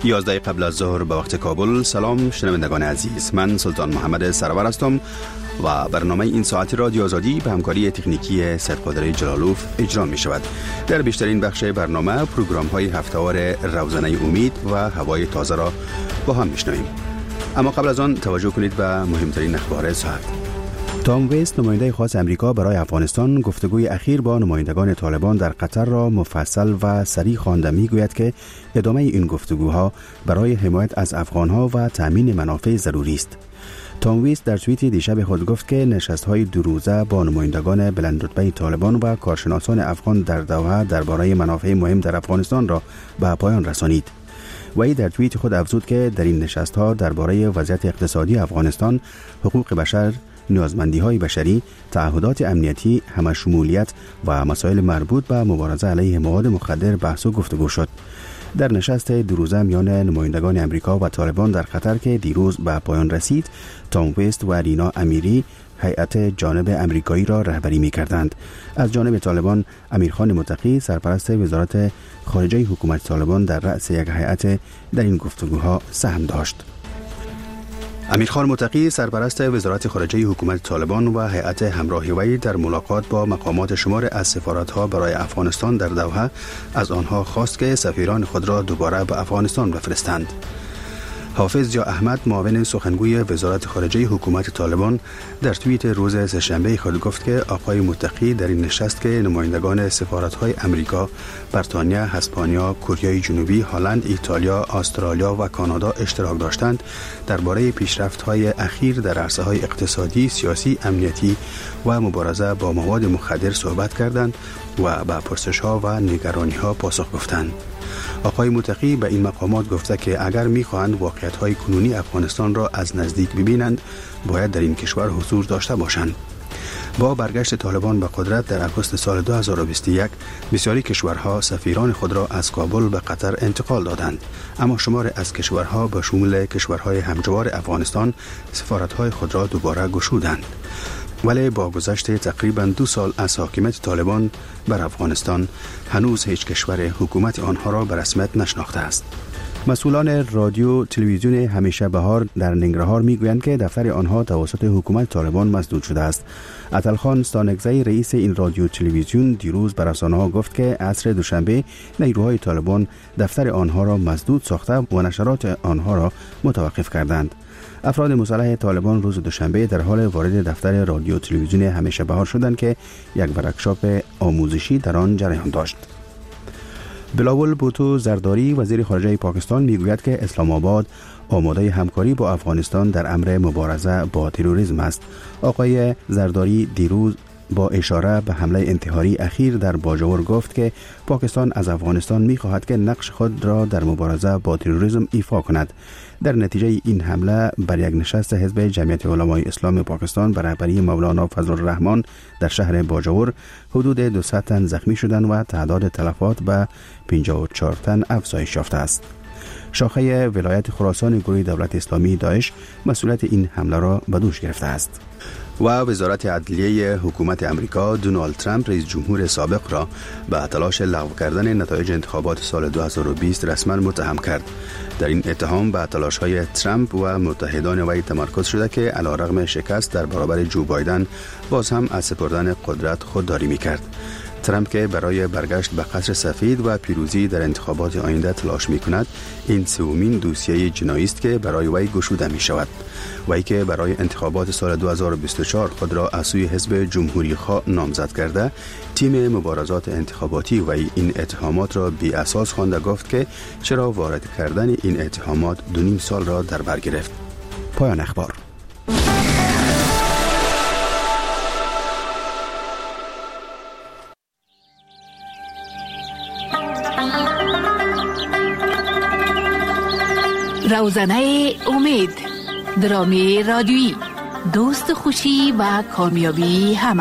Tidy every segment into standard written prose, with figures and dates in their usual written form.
11 قبل از ظهر به وقت کابل. سلام شنوندگان عزیز، من سلطان محمد سرور هستم و برنامه این ساعت رادیو آزادی به همکاری تکنیکی سید قادر جلالوف اجرا می شود. در بیشترین بخش برنامه پروگرام های هفته‌وار روزنه امید و هوای تازه را با هم میشنویم. اما قبل از آن توجه کنید به مهمترین اخبار ساعت. تام ویست، نماینده خاص امریکا برای افغانستان، گفتگوی اخیر با نمایندگان طالبان در قطر را مفصل و صریح خوانده میگوید که ادامه این گفتگوها برای حمایت از افغانها و تامین منافع ضروری است. تام ویست در توییتی دیشب خود گفت که نشست‌های دو روزه با نمایندگان بلندرتبه طالبان و کارشناسان افغان در دوحه درباره منافع مهم در افغانستان را به پایان رسانید. وی در توییت خود افزود که در این نشست‌ها درباره وضعیت اقتصادی افغانستان، حقوق بشر، نیازمندی‌های بشری، تعهدات امنیتی، همشمولیت و مسائل مربوط به مبارزه علیه مواد مخدر بحث و گفتگو شد. در نشست دو روزه میان نمایندگان امریکا و طالبان در قطر که دیروز به پایان رسید، تام ویست و رینا امیری هیئت جانب امریکایی را رهبری می‌کردند. از جانب طالبان، امیرخان متقی، سرپرست وزارت خارجه حکومت طالبان، در رأس یک هیئت در این گفتگوها سهم داشت. امیرخان متقی، سرپرست وزارت خارجه حکومت طالبان و هیئت همراه وی، در ملاقات با مقامات شمار از سفارت‌ها برای افغانستان در دوحه از آنها خواست که سفیران خود را دوباره به افغانستان بفرستند. حافظ یا احمد، معاون سخنگوی وزارت خارجه حکومت طالبان، در توییت روز سه‌شنبه خود گفت که آقای متقی در این نشست که نمایندگان سفارت‌های امریکا، بریتانیا، اسپانیا، کره جنوبی، هلند، ایتالیا، استرالیا و کانادا اشتراک داشتند، درباره پیشرفت‌های اخیر در عرصه‌های اقتصادی، سیاسی، امنیتی و مبارزه با مواد مخدر صحبت کردند و به پرسش‌ها و نگرانی‌ها پاسخ گفتند. آقای متقی به این مقامات گفته که اگر می‌خواهند واقعیت‌های کنونی افغانستان را از نزدیک ببینند، باید در این کشور حضور داشته باشند. با برگشت طالبان به قدرت در آگوست سال 2021، بسیاری کشورها سفیران خود را از کابل به قطر انتقال دادند، اما شمار از کشورها به شمول کشورهای همجوار افغانستان سفارت‌های خود را دوباره گشودند. ولی با گذشت تقریباً 2 سال از حاکمیت طالبان بر افغانستان، هنوز هیچ کشور حکومت آنها را به رسمیت نشناخته است. مسئولان رادیو تلویزیون همیشه بهار در ننگرهار میگویند که دفتر آنها توسط حکومت طالبان مسدود شده است. عطلخان ستانکزی، رئیس این رادیو تلویزیون، دیروز به رسانه‌ها گفت که عصر دوشنبه نیروهای طالبان دفتر آنها را مسدود ساخته و نشرات آنها را متوقف کردند. افراد مسلح طالبان روز دوشنبه در حال وارد دفتر رادیو تلویزیون همیشه بهار شدند که یک ورکشاپ آموزشی در آن جریان داشت. بلاول بوتو زرداری، وزیر خارجه پاکستان، میگوید که اسلام آباد آماده همکاری با افغانستان در امر مبارزه با تروریسم است. آقای زرداری دیروز با اشاره به حمله انتحاری اخیر در باجوور گفت که پاکستان از افغانستان می‌خواهد که نقش خود را در مبارزه با تروریسم ایفا کند. در نتیجه این حمله بر یک نشست حزب جمعیت علمای اسلام پاکستان بر رهبری مولانا فضل الرحمن در شهر باجوور، حدود 200 تن زخمی شدند و تعداد تلفات به 54 تن افزایش یافته است. شاخه ولایت خراسان گروه دولت اسلامی داعش مسئولیت این حمله را به دوش گرفته است. و وزارت عدلیه حکومت امریکا دونالد ترامپ، رئیس جمهور سابق، را به تلاش لغو کردن نتایج انتخابات سال 2020 رسما متهم کرد. در این اتهام به تلاش‌های ترامپ و متحدان وی تمرکز شده که علیرغم شکست در برابر جو بایدن، باز هم از سپردن قدرت خودداری می‌کرد. ترامپ که برای برگشت به قصر سفید و پیروزی در انتخابات آینده تلاش می‌کند، این سومین دوسیه جنایی است که برای وی گشوده می‌شود. وی که برای انتخابات سال 2024 خود را از سوی حزب جمهوری‌خواه نامزد کرده، تیم مبارزات انتخاباتی وی این اتهامات را بی اساس خوانده گفت که چرا وارد کردن این اتهامات 2.5 سال را در بر گرفت. پایان اخبار. روزنه امید، درامی رادیویی، دوست خوشی و کامیابی همه.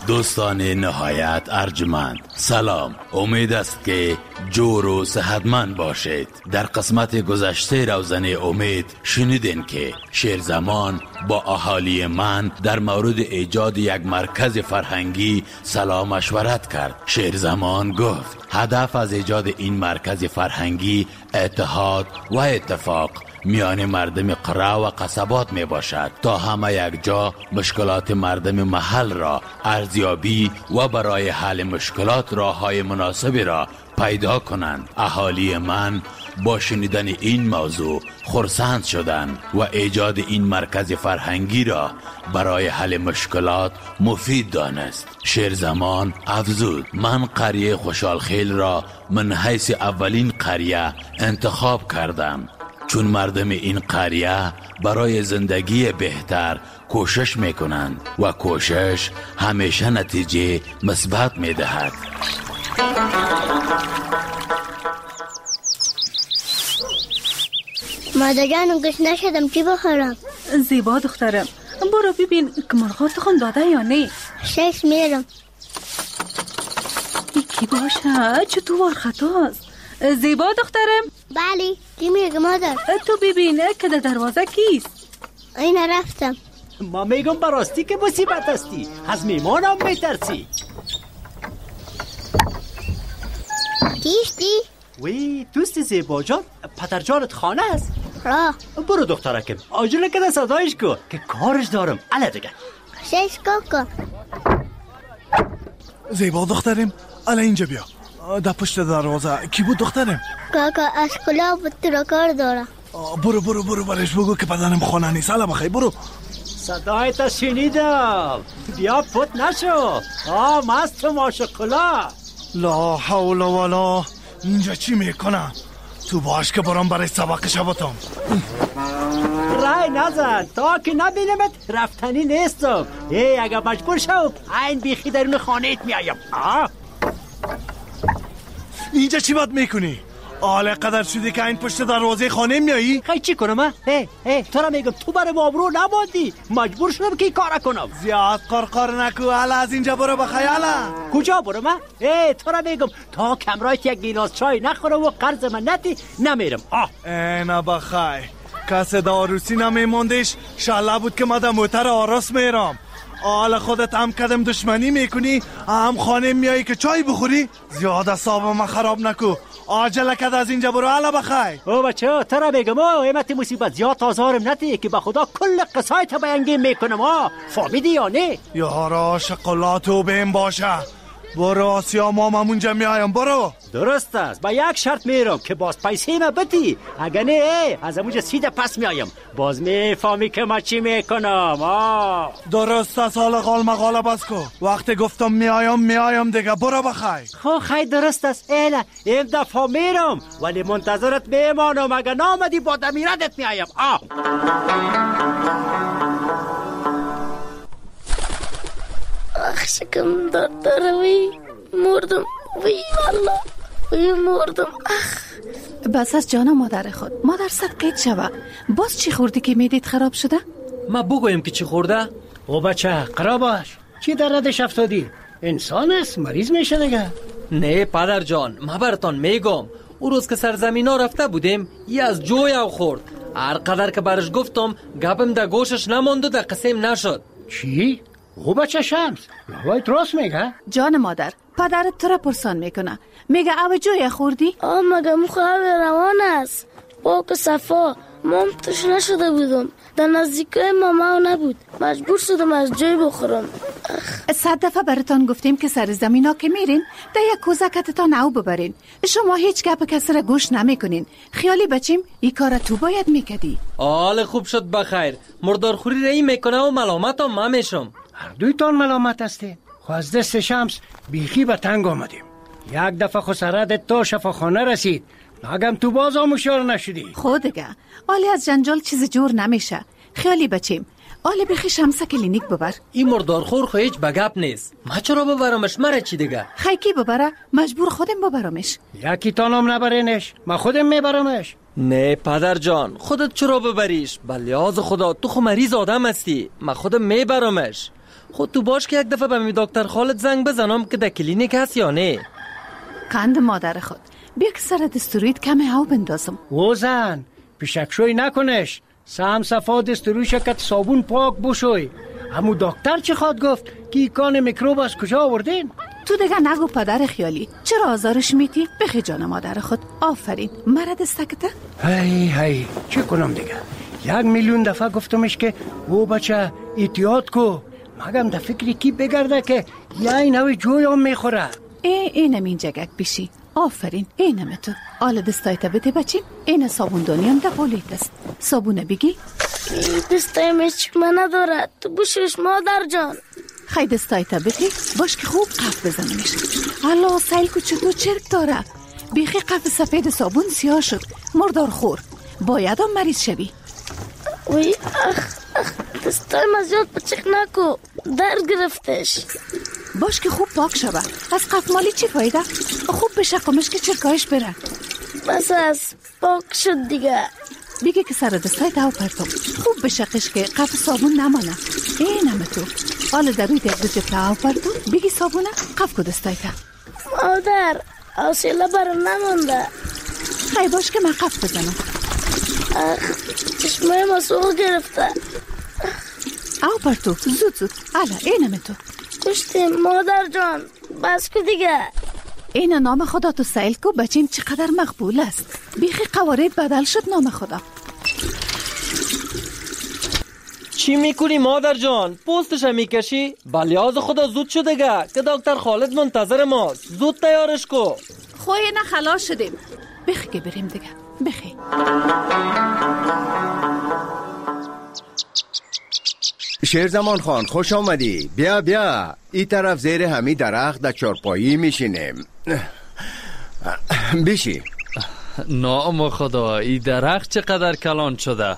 دوستان نهایت ارجمند، سلام. امید است که جور و صحتمند باشید. در قسمت گذشته روزنه امید شنیدین که شیرزمان با اهالی من در مورد ایجاد یک مرکز فرهنگی صلاح مشورت کرد. شیرزمان گفت هدف از ایجاد این مرکز فرهنگی اتحاد و اتفاق میان مردم قره و قصبات می باشد تا همه یک جا مشکلات مردم محل را ارزیابی و برای حل مشکلات راههای مناسبی را پیدا کنند. اهالی من با شنیدن این موضوع خرسند شدند و ایجاد این مرکز فرهنگی را برای حل مشکلات مفید دانست. شیرزمان افزود من قریه خوشحالخیل را من حیث اولین قریه انتخاب کردم، چون مردم این قریه برای زندگی بهتر کوشش میکنند و کوشش همیشه نتیجه مثبت میدهد. مادرجانم گشنه شدم، چی بخورم؟ زیبا دخترم، برو ببین که مرغات تخم داده یا نه. شش میرم. یکی باشه چطور خطاست. زیبا دخترم. بله چی میگه مادر؟ تو ببینه که در دروازه کیست. این رفتم. ما میگم براستی که مصیبت هستی، از میمانم میترسی. کیستی؟ وی دوست زیبا جان، پدرجانت خانه است. راه برو دخترکم آجوله که صدایش کو که کارش دارم. اله دیگه شش کاکا. زیبا دخترم اله اینجا بیا. در پشت دروازه کی بود دخترم؟ کاکا اشکلا بود، تو را کار داره. برو برش بگو که بدنم خانه نیست. اله بخیر برو. صدایت شنیدم، بیا پت نشو. مست ماشاءالله. لا حول ولا. اینجا چی میکنم؟ تو باش که برام برای سبق شباتم. رای نزن تا که نبینمت رفتنی نیستم. اگه مجبور شو این بیخی درون خانهت میایم. اینجا چی باید میکنی؟ آله قدر شدی که این پشت دروازه خانه میایی؟ خیلی چی کنم؟ تو را میگم تو برای مابرو نبادی، مجبور شدم که این کار کنم. زیاد قرقار نکو. اله از اینجا برو بخیاله. کجا برم؟ تو را میگم تا کمرایت یک گیلاس چای نخورم و قرض من نتی نمیرم. نه بخیر کس داروسی نمیماندش. شله بود که ما در موتر آراس میرم. حالا خودت هم کدم دشمنی میکنی هم خانه میایی که چای بخوری. زیاد اصاب ما خراب نکو. عجله کد از اینجا برو. اله بخیر. بچه ترا بگم ایمتی مصیبت زیاد تازارم نتی که به خدا کل قصایت بیانگی میکنم. فهمیدی یا نه؟ یارا شقلاتو بهم باشه. برو آسیا ماممونجا میایم. برو. درست است، با یک شرط میرم که باز پیسه ما بتی. اگه نه از اموجه سیده پس میایم. باز میفهمی که ما چی میکنم. درست است. حالا قال مقاله بس کو. وقتی گفتم میایم دیگه. برو بخیر. خیلی درست است. این دفعه میرم ولی منتظرت میمانم. اگه نامدی با دمیردت میایم. شکم داره. وی مردم. وی والله وی مردم. بس از جان مادر خود. مادر صدقیت شوه. باز چی خوردی که معدت خراب شده؟ ما بگویم که چی خورده؟ بچه قرار باش. چی در ردش افتادی؟ انسان است، مریض میشه دیگه. نه پدر جان، ما براتون میگم او روز که سرزمین ها رفته بودیم یه از جوی او خورد. هر قدر که برش گفتم گپم در گوشش نماند و در قسم نشد. چی؟ بچه شمس وای راست میگه؟ جان مادر پدرت تو را پرسان میکنه. میگه او جوی خوردی؟ مگه مخواه روان است. با که صفا مام توش نشده بودم. در نزدیکای ماما نبود. مجبور شدم از جای بخورم. 100 دفعه براتون گفتیم که سر زمین ها که میرین در یک کوزکتتان او ببرین. شما هیچ گپ کسی را گوش نمیکنین. خیالی بچیم این کار تو باید میکدی. حال خوب شد بخیر. مردارخوری رایی میکنه و ملامت هم ما میشم. هر دویتان ملامت هستی. خو از دست شمس بیخی به تنگ آمدیم. یک دفعه خسارت تو شفاخانه رسید. ناگم تو باز آموشار نشدی. خودگه آلی از جنجال چیز جور نمیشه. خیالی بچیم آلی بخی شمسه کلینیک ببر. این مردارخور خو هیچ بگپ نیست. ما چرا ببرمش؟ مره چی دیگه؟ خیکی ببره مجبور خودم ببرمش. یکی تانم نبرینش، ما خودم میبرمش. نه پدر جان خودت چرا ببریش؟ بلیاز خدا تو خو مریض آدم هستی. ما خودم میبرمش. خود تو باش که یک دفعه به می دکتر خالد زنگ بزنم که در کلینیک هست یا نه. قند مادر خود، بیا که سر دستوریت کم هاو بندازم. او زن پیشکشوی نکنش، سم صفا دستوری شکت صابون پاک بشوی. همو دکتر چی خواد گفت که ایکان میکروب از کجا آوردین؟ تو دیگه نگو پدر خیالی، چرا آزارش میتی؟ بخی جان مادر خود. آفرین مرد استکته. هی چی کنم دیگه؟ 1,000,000 دفعه گفتمش که او بچه احتیاط کو، مگم در فکری کی بگرده که یه نوی جویم میخوره. اینم این جگک بیشی. آفرین اینم تو. آل دستایت بده بچیم. این صابوندانی هم در پولیت است. صابونه بگی؟ دستایم هیچ من ندارد، تو بوشش مادر جان. خیلی دستایت بده باش که خوب قف بزنمش. الله سیل کو چطور چرک داره. بیخی قف سفید صابون سیاه شد. مردار خور. باید هم مریض شوی. وی دستایم از یاد بچک نکو، درد گرفتش. باش که خوب پاک شوه. از قف مالی چی فایده؟ خوب بشقمش که چرکایش بره. بس از پاک شد دیگه. بگه که سر دستایت او پرتم خوب بشقش که قف صابون نمانه. اینم تو. حالا در روی دیگ جفت او پرتم بگی صابونه قف که دستایت. مادر حوصله برام نمونده. خیلی باش که من قف بزنم. چشمای ما سوق گرفته. او پرتو زود حالا اینم تو. کشتیم مادر جان، بس که دیگه. این نام خدا تو سیل کو بچیم چقدر مقبول است. بیخی قوارید بدل شد نام خدا. چی میکنی مادر جان؟ پوستش هم میکشی؟ بلیاز خدا زود شده گه که دکتر خالد منتظر ماست. زود تیارش کو. خوی نه خلاص شدیم. بخی که بریم دیگه. بخی. شیرزمان خان خوش آمدی. بیا این طرف زیر همی درخت در چارپایی میشینیم. بیشی. نام خدا این درخت چقدر کلان شده.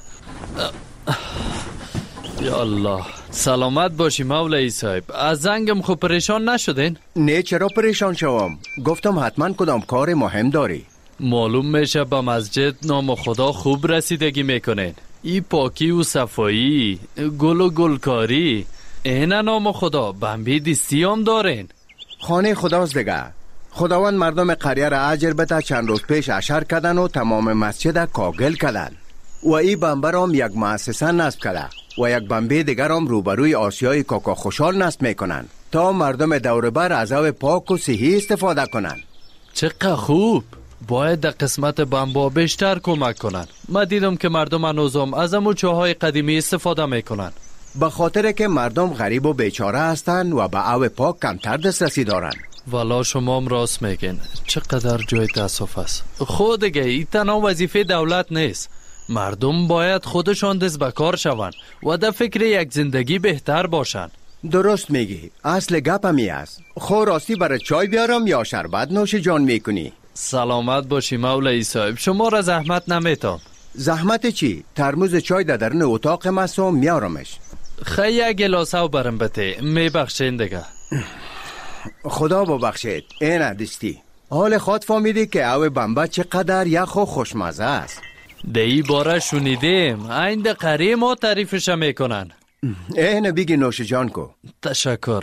یا الله سلامت باشی مولای صاحب. از زنگم خوب پریشان نشدین؟ نه چرا پریشان شوم؟ گفتم حتما کدام کار مهم داری. معلوم میشه به مسجد نام خدا خوب رسیدگی میکنین. ای پاکی و صفایی، گل و گلکاری، این نام خدا بمبی دستی هم دارین. خانه خداست دیگه. خداوند مردم قریه را اجر بده. چند روز پیش اشر کردن و تمام مسجد کاگل کردن و ای بمبر هم یک مؤسسه نصب کرده و یک بمبی دیگر هم روبروی آسیای کاکا خوشحال نصب میکنن تا مردم دوربر از آب پاک و صحی استفاده کنن. چقدر خوب. باید در قسمت بمبا بیشتر کمک کنن. من دیدم که مردم هنوزم از امو چاهای قدیمی استفاده میکنن. به خاطر که مردم غریب و بیچاره هستن و به آب پاک کمتر دسترسی دارن. والا شما هم راست میگین. چقدر جای تاسف است. خود دیگه این تنها وظیفه دولت نیست. مردم باید خودشان دست به کار شون و در فکر یک زندگی بهتر باشن. درست میگی. اصل گپ همی است. خو راستی برای چای بیارم یا شربت نوش جان میکنی؟ سلامت باشی مولای صاحب. شما را زحمت نمیتام. زحمت چی؟ ترموز چای در درون اتاق مسو میارمش. خیلی یک گلاسه و برم بته میبخشین دیگه. خدا ببخشید. این ندستی. حال خود فهمیدی که او بمبا چقدر یخ و خوشمزه است. دی باره شنیدیم. این ده قریه ما تعریفش میکنن. اینه بگی نوش جان کو. تشکر.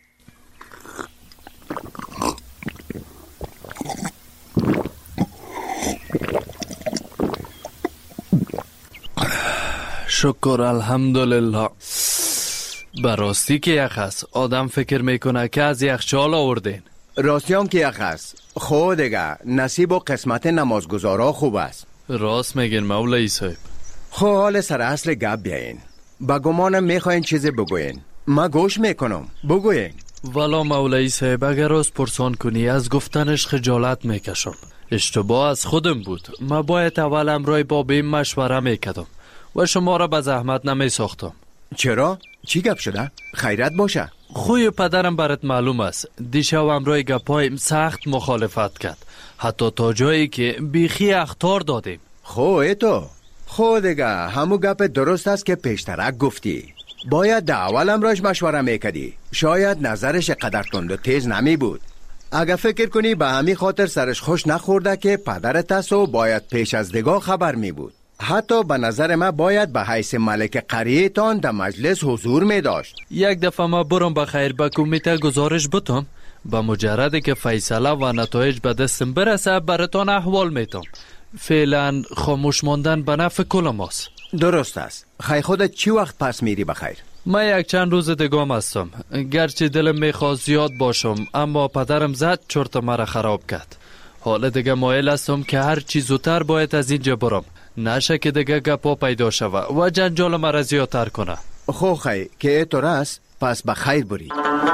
شکر الحمدلله. براستی که یخ است. آدم فکر میکنه که از یخچال آوردین. راستی هم که یخ است. خود دیگه نصیب و قسمت نمازگزارا خوب است. راست میگین مولای صاحب. خو حال سر اصل گپ بیاین. با گمانم میخواین چیزی بگوین. ما گوش میکنم. بگوین. والا مولای صاحب اگر از پرسان کنی از گفتنش خجالت میکشم. اشتباه از خودم بود. ما باید اول امرای با بیم مشوره میکدم و شما را به زحمت نمی ساختم. چرا؟ چی گپ شده؟ خیرت باشه. خوی پدرم برات معلوم است. دیشب امرای گپایم سخت مخالفت کرد. حتی تا جایی که بیخی اخطار دادیم. خو دیگه همو گپ درست است که پیشترک گفتی. باید در اول امراش مشوره میکدی. شاید نظرش قدر تند و تیز نمی بود. اگه فکر کنی به همین خاطر سرش خوش نخورده که پدرت است و باید پیش از دیگه خبر می بود. حتی به نظر من باید به حیث ملک قریه تان در مجلس حضور می داشت. یک دفعه ما برم بخیر به کمیته گزارش بتم، با مجرد که فیصله و نتایج به دستم برسه براتان احوال میتم. فعلا خاموش ماندن به نفع کل ماست. درست است. خیلی خودت چی وقت پس میری بخیر؟ من یک چند روز دیگه هستم. گرچه دلم میخواست زیاد باشم اما پدرم زد چرت مرا خراب کرد. حالا دیگه مایل هستم که هر چی زودتر باید از اینجا برم، نشه که دیگه گپا پیدا شوه و جنجال مرا زیادتر کنه. خو خی که اینطور است پس بخیر بری.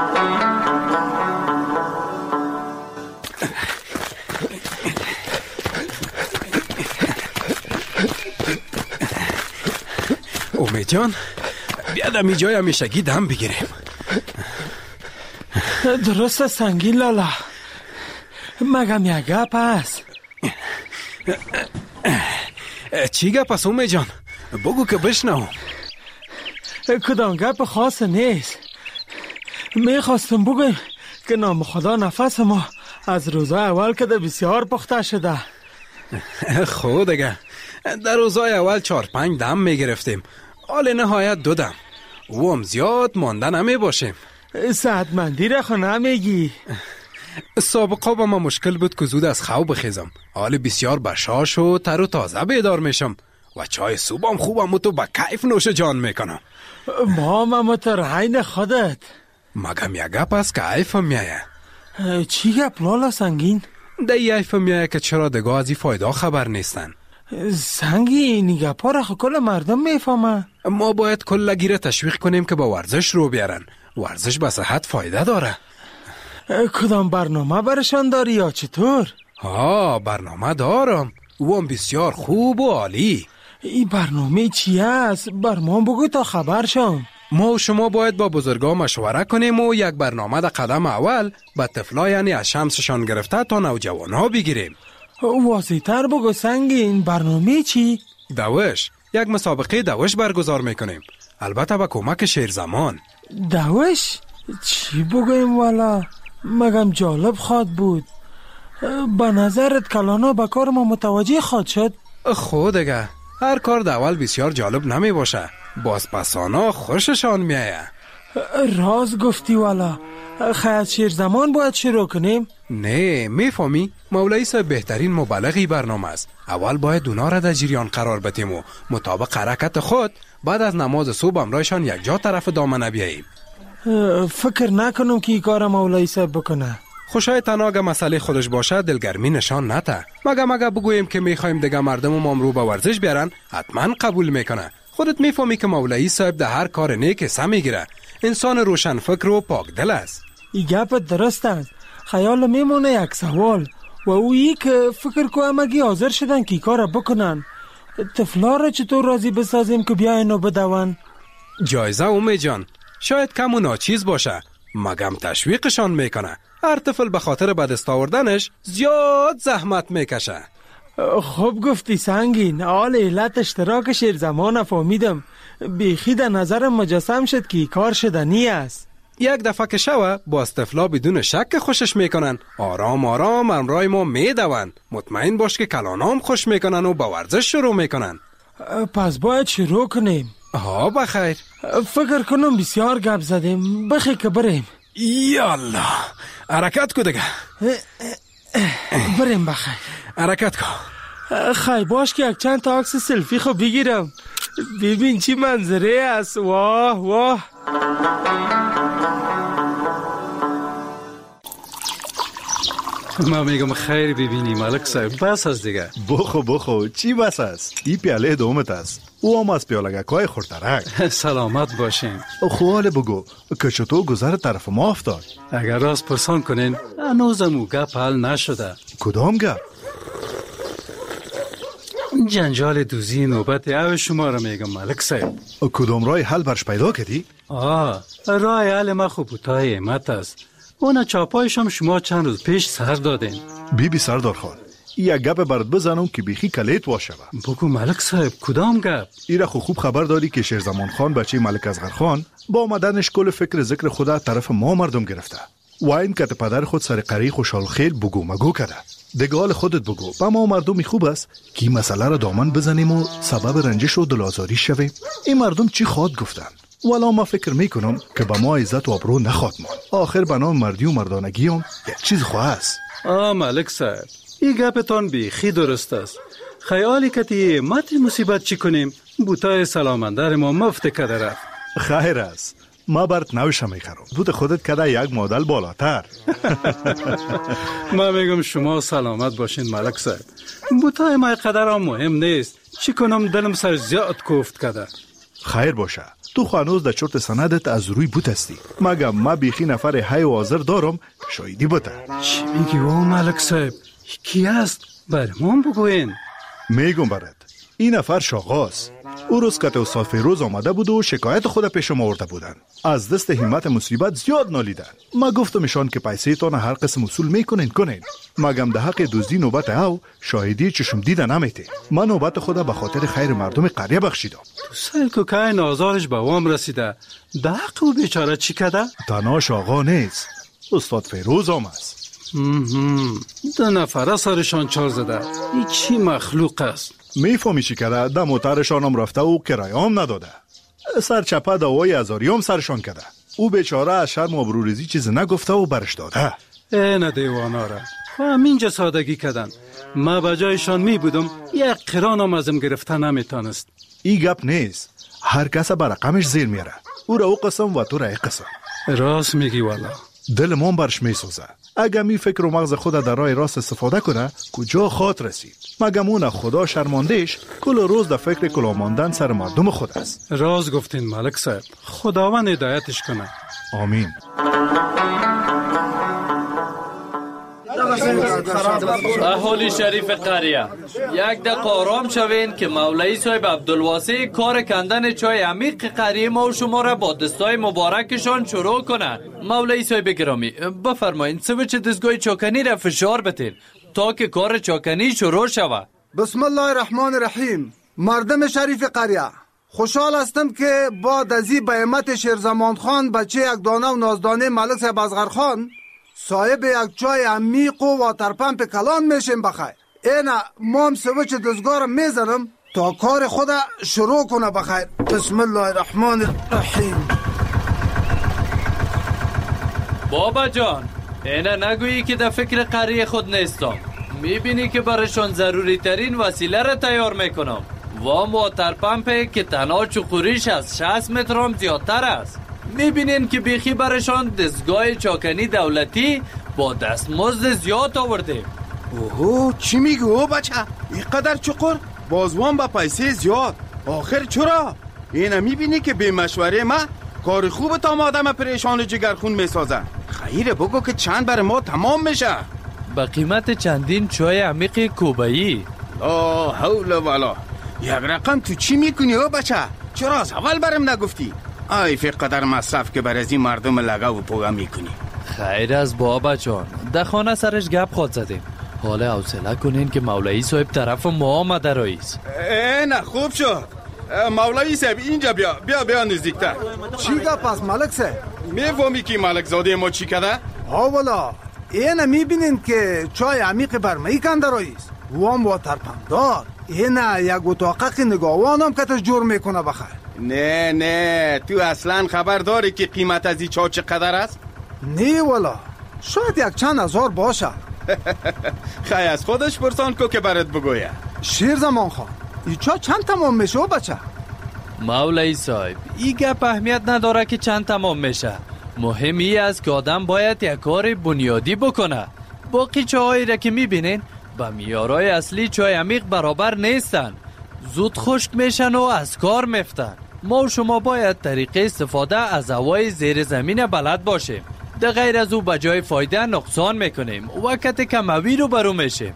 امید جان بیا دمی جای همیشگی دم بگیریم. درست سنگین لالا، مگم یک گپ هست؟ چی گپ است امید جان؟ بگو که بشنوم. کدام گپ خاص نیست. میخواستم بگویم که نام خدا نفس ما از روزای اول که بسیار پخته شده. خود دیگه در روزای اول 4-5 دم میگرفتیم، حال نهایت 2 دم. او هم زیاد مانده نمی باشیم. صحتمندی را خو نمیگی؟ سابقا با ما مشکل بود که زود از خواب بخیزم، حال بسیار بشاش و تر و تازه بیدار میشم و چای صبحم خوبم و تو با کیف نوش جان میکنم. ما تر عین خودت. مگم یک گپ است که عیفم میایه. چی گپ لالا سنگین؟ دی عیفم میایه که چرا دیگه از این فایده خبر نیستن. سنگین این گپا را کل مردم میفهمه. ما باید کل گیره تشویق کنیم که با ورزش رو بیارن. ورزش به صحت فایده داره. کدام برنامه برشان داری یا چطور؟ برنامه دارم، او هم بسیار خوب و عالی. این برنامه چی است؟ بر ما بگو تا خبر شم. ما و شما باید با بزرگا مشوره کنیم و یک برنامه در قدم اول به طفلا یعنی از شمسشان گرفته تا نوجوان ها بگیریم. واضح تر بگو سنگین، برنامه چی؟ دوش، یک مسابقه دوش برگزار میکنیم، البته با کمک شیرزمان. دوش؟ چی بگویم والا؟ مگم جالب خواد بود. به نظرت کلانا به کار ما متوجه خواد شد؟ خود دیگه هر کار در اول بسیار جالب نمی باشه، بازپسانا خوششان میایه. راز گفتی والا. خیلی شیرزمان باید شروع کنیم؟ نه میفهمی؟ مولوی صاحب بهترین مبلغی برنامه است. اول باید اونا را در جریان قرار بدیم و مطابق حرکت خود بعد از نماز صبح امرایشان یک جا طرف دامنه بیاییم. فکر نکنم که این کار مولوی صاحب بکنه. خوشای تناگه مسئله خودش باشه دلگرمی نشان نته. مگه بگوییم که میخوایم دیگه مردم ما رو به ورزش بیارن حتما قبول میکنه. خودت میفهمی که مولوی صاحب در هر کار نیک حصه میگیره. انسان روشن فکر و پاک دل است. این گپت درست است. خیال میمونه یک سوال و اویی که فکر کنم اگه حاضر شدن که کار بکنن، طفلا را چطور راضی بسازیم که بیاین و بدون؟ جایزه امید جان شاید کم و ناچیز باشه، مگم تشویقشان میکنه. هر طفل به خاطر به دست آوردنش زیاد زحمت میکشه. خوب گفتی سنگین. حال علت اشتراک شیرزمان فهمیدم. بیخی در نظرم مجسم شد که کار شدنی است. یک دفعه که شوه باز طفلا بدون شک خوشش میکنن، آرام آرام امرای ما میدون. مطمئن باش که کلانام خوش میکنن و با ورزش شروع میکنن. پس باید شروع کنیم. بخیر. فکر کنم بسیار گپ زدیم، بخیر که بریم. یالا حرکت کو دیگه. بریم بخیر. حرکت کو. خیلی باش که یک چند تا عکس سلفی خو بگیرم. ببین چی منظره است. واه واه. ما میگم خیر ببینی ملک صاحب، بس از دیگه. بخو چی بس است؟ این پیاله دومت است. او هم از پیاله گکای خورترک. سلامت باشین. خوال بگو که چطور گذر طرف ما افتاد؟ اگر راست پرسان کنین هنوزم او گپ حل نشده. کدام گپ؟ جنجال دوزی نوبت او شما را میگم ملک صاحب. کدام رای حل برش پیدا کردی؟ رای حل ما خوب بوتای امت است. اون چاپایشم شما چند روز پیش سر دادین. بی سردار خان، یک گپ برات بزنم که بیخی کلیت واشه. بگو ملک صاحب کدام گپ؟ ایره خوب خبر داری که شیرزمان خان بچه ملک اصغر خان با آمدنش کل فکر ذکر خدا طرف ما مردم گرفته. و این که پدر خود سر قری خوشحال خیل بگو مگو کرده. دیگه حال خودت بگو با ما مردمی خوب است که این مسئله را دامن بزنیم و سبب رنجش و دلازاری شویم. این مردم چی خواد گفتن؟ والا ما فکر میکنم که با ما عزت و ابرو نخواد مان. آخر بنام مردی و مردانگی هم یک چیز خواه است. ملک صاحب این گپتان بیخی درست است. خیالی کتی مات مصیبت چی کنیم بوتای سلامندر ما مفت کده رفت. خیر است ما برات نوشه میخرم بوت خودت کده یک مدل بالاتر. ما میگم شما سلامت باشین ملک صاحب. بوتای ما قدر هم مهم نیست. چی کنم دلم سر زیاد کوفت کده. خیر باشه تو خانوز در چرت سندت از روی بوت هستی مگم ما بیخی نفر های حاضر دارم شایدی بوته. چی میگی او ملک صاحب؟ کی است؟ برمان بگوین. میگم برات این نفر شاغاست. او روز که استاد فیروز آمده بود و شکایت خود پیش ما آورده بودن از دست همت مصیبت زیاد نالیدن. ما گفتمشان که پیسه تان هر قسم وصول میکنین مگم ده حق دزدی نوبت او شاهدی چشم دیده نمیته. من نوبت خود به خاطر خیر مردم قریه بخشیدم. تو سل که که نازارش به وام رسیده ده حق او بیچاره چی کده؟ تنها شاغا نیست استاد فیروز هم است. ده نفره سرشان چار زده. این چی مخلوق است؟ میفهمی چی کرده؟ ده موترشان هم رفته و کرایه هم نداده. سرچپه دوای هزاری هم سرشان کرده. او بیچاره از شرم و ابروریزی چیز نگفته و برش داده. نه دیوانا را همینجا سادگی کردن. ما به جایشان می بودم یک قرانم ازم گرفته نمیتانست. ای گپ نیست. هر کس به رقمش زیر میره. او را او قسم و تو را ای قسم. راست میگی والا. دل من برش میسوزه. اگه می فکر و مغز خود در راه راست استفاده کنه کجا خاط رسید. مگم اون خدا شرماندهش کل روز در فکر کلا ماندن سر مردم خود است. راست گفتین ملک صاحب. خداوند هدایتش کنه. آمین. اهالی شریف قریه یک دقیقه آرام شوین که مولوی صاحب عبدالواسع کار کندن چای عمیق قریه ما و شما را با دستای مبارکشان شروع کنند. مولوی صاحب گرامی بفرمایید سویچ دستگاه چاکنی را فشار بدین تا که کار چاکنی شروع شود. بسم الله الرحمن الرحیم. مردم شریف قریه خوشحال هستم که با دزی به همت شیرزمان خان بچه یک دانه و نازدانه ملک صاحب اصغر خان صاحب یک چای عمیق و واترپمپ کلان میشیم بخیر. اینا مام سویچ دستگاه را میزنم تا کار خود شروع کنه بخیر. بسم الله الرحمن الرحیم. بابا جان اینا نگویی که در فکر قریه خود نیستم. میبینی که برشان ضروری ترین وسیله را تیار میکنم. وام واترپمپ که تنها چقوریش از 60 متر هم زیادتر است. میبینین که بیخی برشان دستگاه چاکنی دولتی با دستمزد زیاد آورده. اوه چی میگو او بچه؟ اینقدر چقور؟ بازوان با پیسه زیاد. آخر چرا؟ اینه میبینی که به مشوره ما کار خوب تا آدم پریشان جگرخون میسازن. خیره بگو که چند بر ما تمام میشه. با قیمت چندین چای عمیق کوبایی. لا حول ولا. یک رقم تو چی میکنی او بچه؟ چرا از اول برم نگفتی؟ آی فقدر مصرف که بر از این مردم لگا و پوگا میکنی. خیر از بابا جان در خانه سرش گپ خود زدیم. حالا حوصله کنین که مولوی صاحب طرف ما آمده رئیس. نه خوب شد. مولوی صاحب اینجا بیا نزدیکتر. چی گپ است ملک صاحب؟ میفهمی که ملک زاده ما چی کده؟ والا اینا میبینین که چای عمیق برمایی کنده رئیس. وام واترپمپ دار. اینا یک اتاقک نگاوانم که تش جور میکنه بخیر. نه تو اصلا خبر داری که قیمت از این چا چقدر است؟ نه والا شاید یک چند هزار باشه. خیلی از خودش پرسان کو که برات بگویه. شیرزمان خان این چا چند تمام میشه بچه؟ مولوی صاحب این گپ اهمیت نداره که چند تمام میشه. مهمی است که آدم باید یک کار بنیادی بکنه. باقی چاهایی را که میبینین با میارای اصلی چای عمیق برابر نیستن. زود خشک میشن و از کار میفتن. ما و شما باید طریقه استفاده از هوای زیر زمین بلد باشیم. در غیر از او بجای فایده نقصان میکنیم. وقت کموی رو برو میشیم.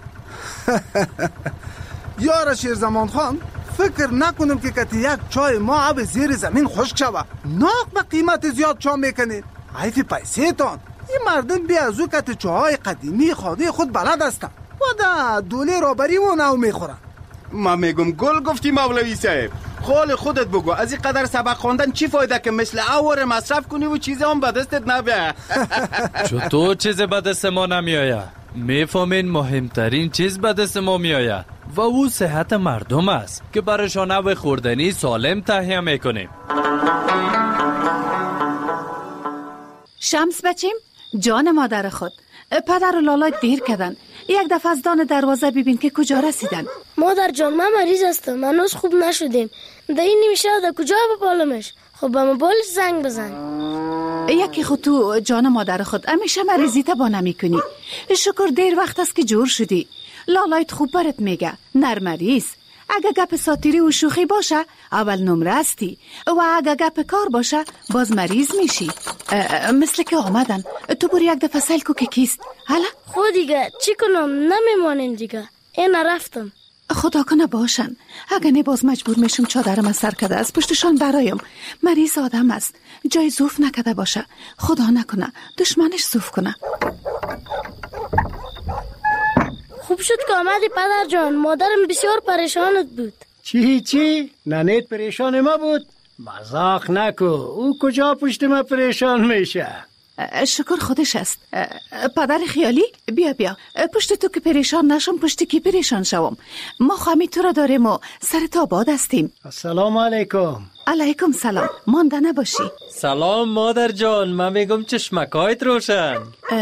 یار شیرزمان خان فکر نکنم که کتی یک چای ما آب زیر زمین خشک شوه. ناق به قیمت زیاد چا میکنید. حیف پیسه تان. این مردم بی از او کتی چاهای قدیمی خاده خود بلد هستن و ده دوله رابری و نو میخورن. ما میگم گل گفتی مولوی صاحب. قول خودت بگو از این قدر سبق خوندن چی فایده که مثل اور مصرف کنی و چیزی هم به دستت نبیه؟ چطور چیز به دست ما نمیآید؟ میفهمین مهمترین چیز به دست ما میآید و او صحت مردم است که برایشان او خوردنی سالم تهیه میکنیم. شمس بچیم، جان مادر خود، پدر و لالا دیر کردن. یک دفعه از دان دروازه ببین که کجا رسیدن. مادر جان من مریض هستم، هنوز خوب نشدیم. در این نمیشه در کجا بپالمش؟ خب به موبایلش زنگ بزن. یکی خود تو جان مادر خود همیشه مریضی تا با نمی کنی. شکر دیر وقت است که جور شدی. لالایت خوب برات میگه نر مریض. اگه گپ ساتیری و شوخی باشه اول نمره هستی و اگه گپ کار باشه باز مریض میشی. مثل که آمدن. تو برو یک دفعه سیل کو که کیست. حالا خود دیگه چی کنم؟ نمیمانیم دیگه. این رفتم. خدا کنه باشن. اگه نه باز مجبور میشم چادرم از سر کده از پشتشان برایم. مریض آدم است، جای زوف نکده باشه. خدا نکنه دشمنش زوف کنه. خوب شد که آمدی پدر جان. مادرم بسیار پریشانت بود. چی؟ ننیت پریشان ما بود؟ مزاق نکو، او کجا پشت ما پریشان میشه؟ شکر خودش است. پدر خیالی بیا پشت تو که پریشان نشم پشت کی پریشان شوم. ما خواهمی تو را داریم و سر تا باد هستیم. السلام علیکم. علیکم سلام. مانده نباشی. سلام مادر جان. من میگم چشمکایت روشن.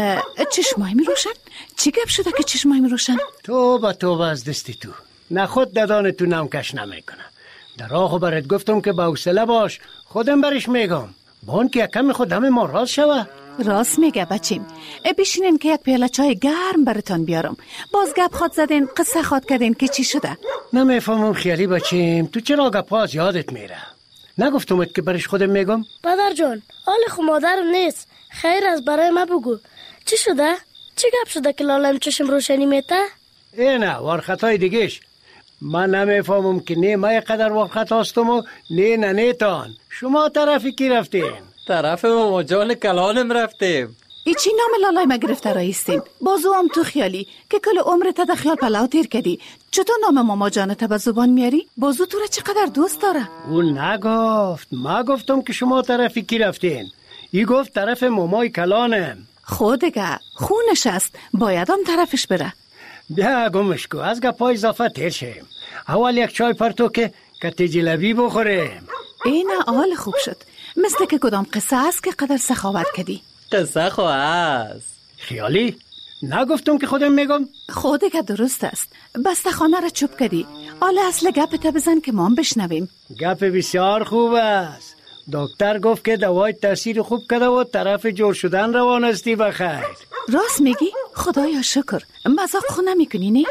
چشمای می روشن؟ چی گپ شده که چشمای می روشن؟ توبه از دستی تو. نه خود ددان تو نمکش نمیکنه. در راهو برات گفتم که با حوصله باش، خودم برش میگم. بان که یکم خود همه ما راست شوه. راست میگه بچیم. بشینین که یک پیاله چای گرم براتون بیارم. باز گپ خود زدین، قصه خود کردین که چی شده؟ نمیفهمم خیالی بچیم، تو چرا گپاز یادت میره؟ نگفتمت که برش خودم میگم؟ پدر جان حال خود مادرم نیست. خیر از برای ما بگو چی شده؟ چی گپ شده که لالم چشم روشنی میته؟ نه وارخطای دیگهش. من نمیفهمم که نه ما قدر وارخط هستم و نه نیتان. شما طرفی کی رفتین؟ طرف ماما جان کلانم رفتیم. ای چی نام لالای ما گرفته رایستیم؟ بازو هم تو خیالی که کل عمرت در خیال پلاو تیر کردی. چطور نام ماما جانت به زبان میاری؟ بازو تو را چقدر دوست داره؟ اون نگفت. ما گفتم که شما طرفی کی رفتین. ای گفت طرف مامای کلانم. خودگه خونش است، باید هم طرفش بره. بیا گمش کو، از گپای اضافه تیر شیم. اول یک چای پرتو که کتی جلبی بخوریم. اینه حال خوب شد. مثل که کدام قصه است که قدر سخاوت کردی. قصه خو است. خیالی نگفتم که خودم میگم. خوده که درست است. بسته خانه را چوب کردی. حالا اصل گپ تا بزن که ما هم بشنویم. گپ بسیار خوب است. دکتر گفت که دوای تاثیر خوب کرده و طرف جور شدن روان استی بخیر. راست میگی؟ خدایا شکر. مزاق خو نمیکنی نه؟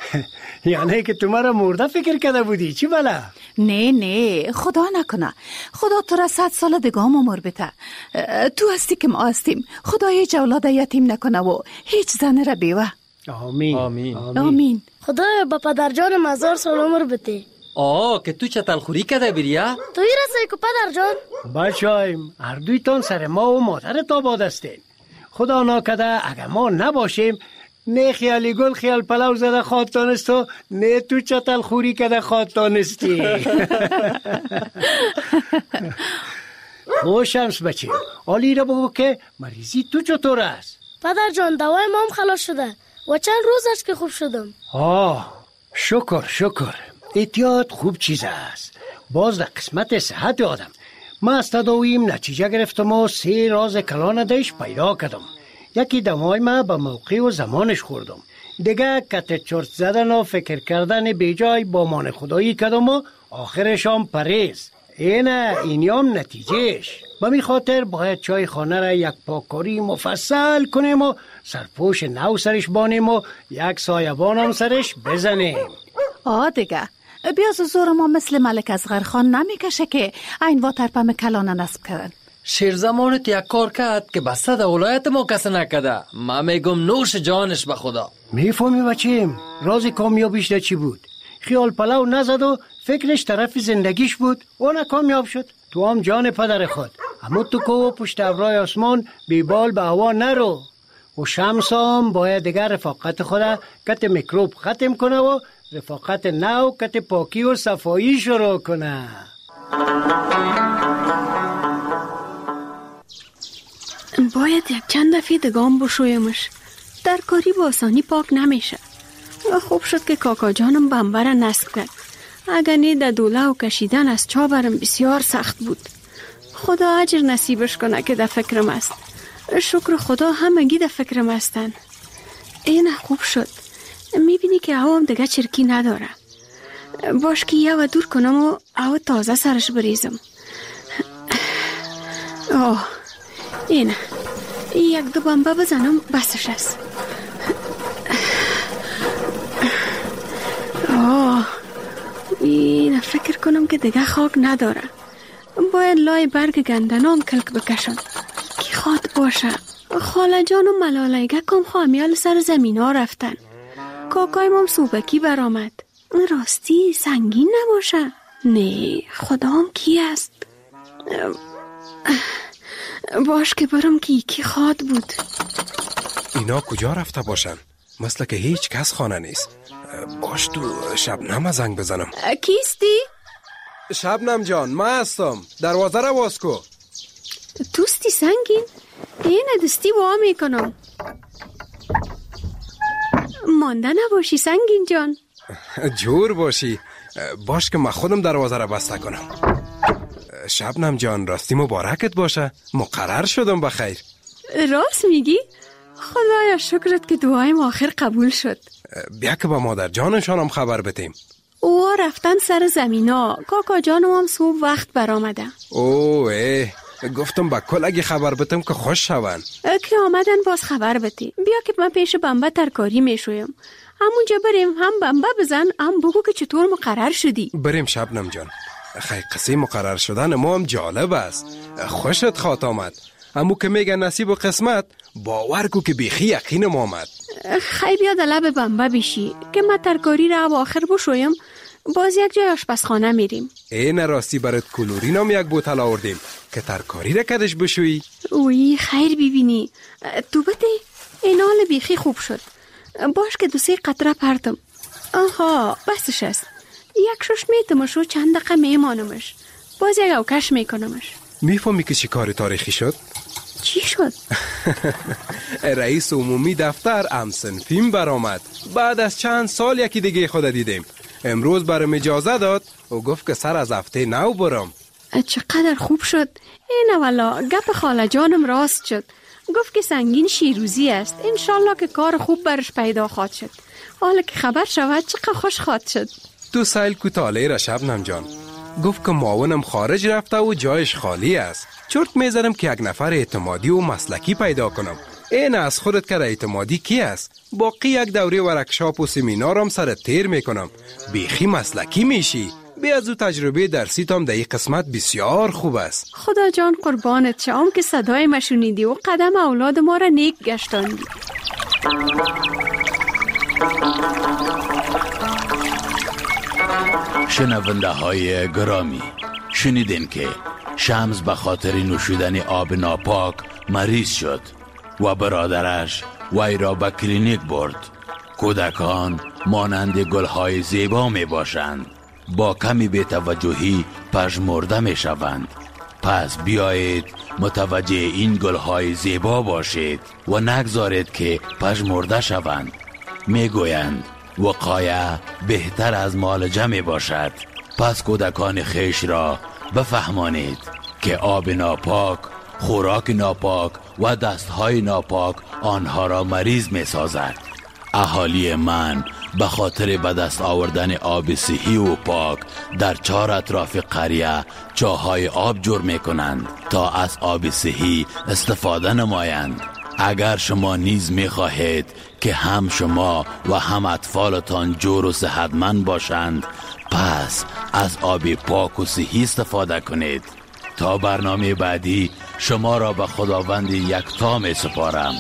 یعنی که تو مرا مرده فکر کرده بودی چی بلا؟ نه خدا نکنه. خدا تو را 100 سال دگام عمر بده. تو هستی که ما هستیم. خدای جولاد یتیم نکنه و هیچ زن را بیوه. آمین. خدایا با پدر جان 1000 سال عمر بده. که تو چتل خوری کده بریا؟ توی رسه که پدر جان. بچایم هر دویتان سر ما و مادر تا باد هستین. خدا ناکده اگر ما نباشیم نه خیالی گل خیال پلاو زده خواد تانست و نه تو چتل خوری کده خواد تانستی. شمس بچه حالی را بگو که مریضی تو چطور است؟ پدر جان دوای ما هم خلاص شده و چند روز است که خوب شدم. شکر. احتیاط خوب چیز است. باز در قسمت صحت آدم. ما از تداویم نتیجه گرفتم و 3 راز کلان دیش پیدا کردم. یکی دمای ما به موقع و زمانش خوردم. دیگه کت چرت زدن و فکر کردن بیجای با مان خدایی کردم و آخرش هم پریز. اینیام نتیجهش. به می خاطر باید چای خانه را یک پاکاری مفصل کنیم و سرپوش نو سرش بانیم و یک سایبان هم سرش بزنیم. دیگه بیاز زور ما مثل ملک اصغر خان نمیکشه که این واترپم کلانه نصب کردن. شیرزمانت یک کار کرد که بسته در ولایت ما کسی نکده. من میگم نوش جانش به خدا. میفهمی بچیم راز کامیابیش ده چی بود؟ خیال پلاو نزد و فکرش طرف زندگیش بود. اون کامیاب شد. تو هم جان پدر خود. اما تو که پشت ابرای آسمان بیبال به هوا نرو. و شمس هم باید دیگر رفاقت خود کت میکروب ختم کنه و رفاقت نو کت پاکی و صفایی شروع کنه. باید یک چند دفعه دگام بشویمش. در کاری با آسانی پاک نمیشه. خوب شد که کاکا جانم بمبر نصب کرد. اگر نه در دوله و کشیدن از چابرم بسیار سخت بود. خدا اجر نصیبش کنه که در فکرم است. شکر خدا همگی در فکرم هستن. این خوب شد. میبینی که هوام دیگه چرکی نداره. باش که یه و دور کنم و هوا تازه سرش بریزم. این یک دو بمبه بزنم بسش است. این فکر کنم که دیگه خاک نداره. باید لای برگ گندنام کلک بکشم که خواد باشه. خاله جان و ملالیگه کم خامیال سر زمین ها رفتن. کاکای مام صوبکی برآمد. راستی سنگین نباشه. نه خدام کی است؟ باش که برم که یکی خواد بود. اینا کجا رفته باشن؟ مثل که هیچ کس خانه نیست. باش تو شبنم زنگ بزنم. کیستی؟ شبنم جان ما هستم. دروازه رو باز کو. توستی سنگین؟ این دستی با میکنم. مانده نباشی سنگین جان. جور باشی. باش که من خودم دروازه رو بسته کنم. شبنم جان راستی مبارکت باشه. مقرر شدم بخیر. راست میگی؟ خدایا شکرت که دعایم آخر قبول شد. بیا که با مادر جانشانم خبر بتیم. او رفتن سر زمینا. کاکا جانم هم صبح وقت برآمده. گفتم با کل اگه خبر بتم که خوش شون. که آمدن باز خبر بتی. بیا که من پیش بمبه ترکاری میشویم. همونجا بریم هم بمبه بزن هم بگو که چطور مقرر شدی. بریم شبنم جان. خیلی قصه مقرر شدن ما هم جالب است. خوشت خواد آمد. همو که میگن نصیب و قسمت باور کو که بیخی یقین ما آمد. خیلی بیا در لب بمبه بشی که من ترکاری را آخر بشویم. باز یک جای آشپزخانه میریم. این راستی برات کلورین هم یک بوتل آوردیم که ترکاری را کدش بشویی. اوی خیر ببینی. تو بده این حال بیخی خوب شد. باش که 2-3 قطره پرتم. آها بسش است. یک شش میتمش و چند دقیقه میمانمش. باز یک اوکش میکنمش. میفهمی که چی کار تاریخی شد؟ چی شد؟ رئیس عمومی دفتر امسنفیم برآمد. بعد از چند سال یکی دیگه خود دیدیم. امروز برام اجازه داد و گفت که سر از هفته نو برم. چقدر خوب شد. این والا گپ خاله جانم راست شد. گفت که سنگین شیروزی است. انشالله که کار خوب برش پیدا خواهد شد. حالا که خبر شود چقدر خوش خواهد شد. تو سایل کوتاله را شبنم جان. گفت که معاونم خارج رفته و جایش خالی است. چرت میزنم که یک نفر اعتمادی و مسلکی پیدا کنم. این از خودت که اعتمادی کی است؟ باقی یک دوره ورکشاپ و سمینارم سر تیر میکنم. بیخی مسلکی میشی. بی از او تجربه درسی تام در این قسمت بسیار خوب است. خدا جان قربانت شم که صدای ما شنیدی و قدم اولاد ما را نیک گشتاندی. شنونده های گرامی، شنیدین که شمس به خاطر نوشیدن آب ناپاک مریض شد و برادرش وی را به کلینیک برد. کودکان مانند گلهای زیبا می باشند، با کمی بی‌توجهی پژمرده می شوند. پس بیایید متوجه این گلهای زیبا باشید و نگذارید که پژمرده شوند. می گویند وقایه بهتر از معالجه می باشد. پس کودکان خویش را بفهمانید که آب ناپاک، خوراک ناپاک و دستهای ناپاک آنها را مریض می سازد. اهالی من به خاطر به دست آوردن آب صحی و پاک در 4 اطراف قریه چاهای آب جور می کنند تا از آب صحی استفاده نمایند. اگر شما نیز می خواهید که هم شما و هم اطفالتان جور و صحتمند باشند، پس از آب پاک و صحی استفاده کنید. تا برنامه بعدی شما را به خداوند یکتا می سپارم.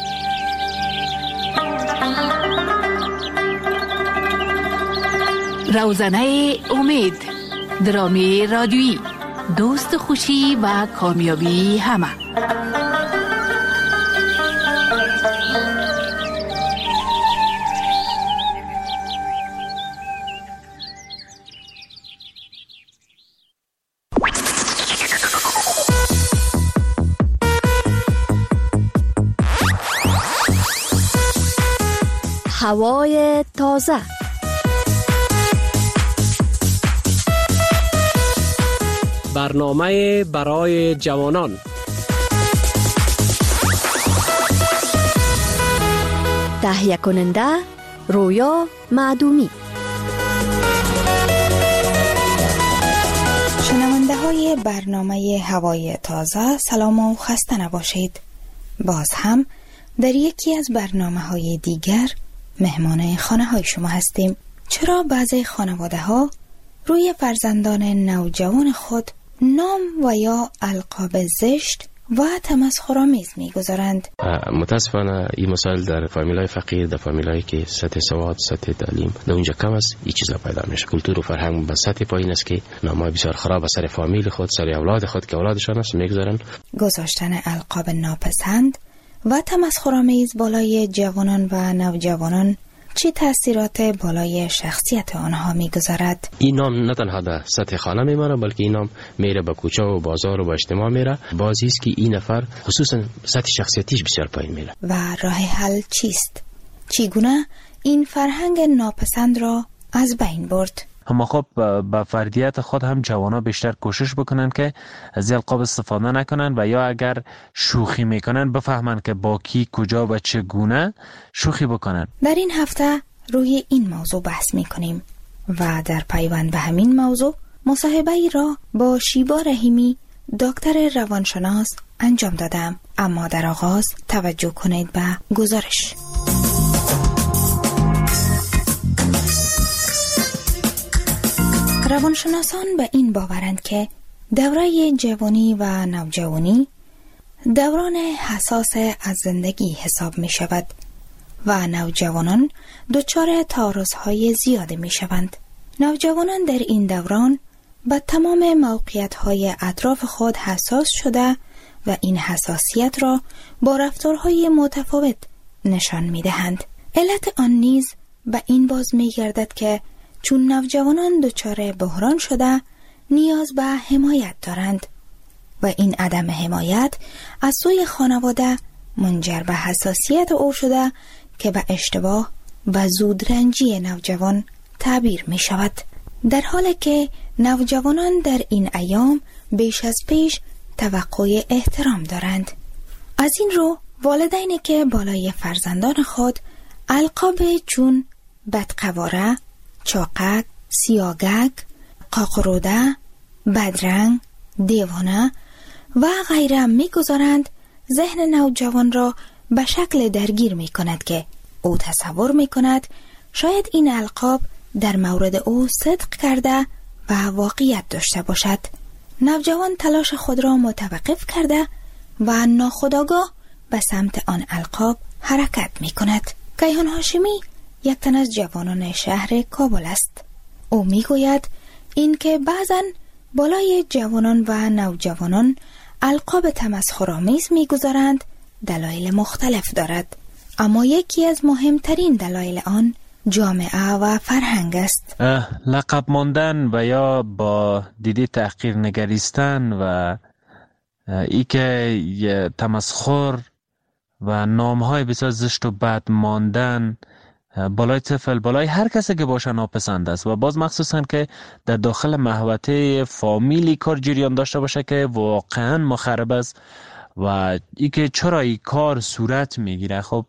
روزنه امید، درامی رادیویی، دوست خوشی و کامیابی همه. هوای تازه. برنامه برای جوانان. تهیه کننده رویا معدومی. شنونده های برنامه هوای تازه، سلام و خسته نباشید. باز هم در یکی از برنامه های دیگر مهمان خانه های شما هستیم. چرا بعضی خانواده ها روی فرزندان نوجوان خود نام و یا القاب زشت و تمسخرآمیز می‌گذارند؟ متاسفانه این مسائل در فامیلای فقیر، در فامیلایی که سطح سواد، سطح تعلیم در اونجا کم است، این چیزا پیدا میشه. کلتور و فرهنگ به سطح پایین است که نامای بسیار خراب از سر فامیل خود، سر اولاد خود که اولادشان است میگذارن. گذاشتن القاب ناپسند و تمسخرآمیز بالای جوانان و نوجوانان چه تأثیرات بالای شخصیت آنها میگذارد؟ این نام نه تنها در سطح خانه میمانه، بلکه این نام میره به کوچه و بازار و به اجتماع میره. بازی است که این نفر خصوصا سطح شخصیتیش بسیار پایین میره. و راه حل چیست؟ چگونه این فرهنگ ناپسند را از بین برد؟ اما خب با فردیت خود هم جوانا بیشتر کوشش بکنن که از القاب استفاده نکنن و یا اگر شوخی میکنن بفهمن که با کی، کجا و چگونه شوخی بکنن. در این هفته روی این موضوع بحث میکنیم و در پیوند به همین موضوع مصاحبه‌ای را با شیبا رحیمی، دکتر روانشناس انجام دادم. اما در آغاز توجه کنید به گزارش. روانشناسان به این باورند که دوره جوانی و نوجوانی دوران حساس از زندگی حساب می شود و نوجوانان دچار تعارض‌های زیاده می شوند. نوجوانان در این دوران به تمام موقعیت‌های اطراف خود حساس شده و این حساسیت را با رفتارهای متفاوت نشان می دهند. علت آن نیز به این باز می گردد که چون نوجوانان دچار بحران شده نیاز به حمایت دارند و این عدم حمایت از سوی خانواده منجر به حساسیت او شده که به اشتباه و زودرنجی نوجوان تعبیر می شود. در حالی که نوجوانان در این ایام بیش از پیش توقع احترام دارند. از این رو والدینی که بالای فرزندان خود القاب چون بدقواره، چاقک، سیاگک، قاقروده، بدرنگ، دیوانه و غیره میگذارند، ذهن نوجوان را به شکل درگیر می کند که او تصور می کند شاید این القاب در مورد او صدق کرده و واقعیت داشته باشد. نوجوان تلاش خود را متوقف کرده و ناخودآگاه به سمت آن القاب حرکت می کند. کیهان هاشمی یک تن از جوانان شهر کابل است. او می گوید این که بعضن بالای جوانان و نوجوانان القاب تمسخرآمیز می گذارند دلایل مختلف دارد، اما یکی از مهمترین دلایل آن جامعه و فرهنگ است. لقب ماندن و یا با دیده تحقیر نگریستن و ای که تمسخر و نامهای بسیار زشت و بد ماندن بالای طفل، بالای هر کسی که باشه ناپسند است و باز مخصوصا که در داخل محوطه فامیلی کار جریان داشته باشه که واقعا مخرب است و ای که چرا این کار صورت میگیره. خب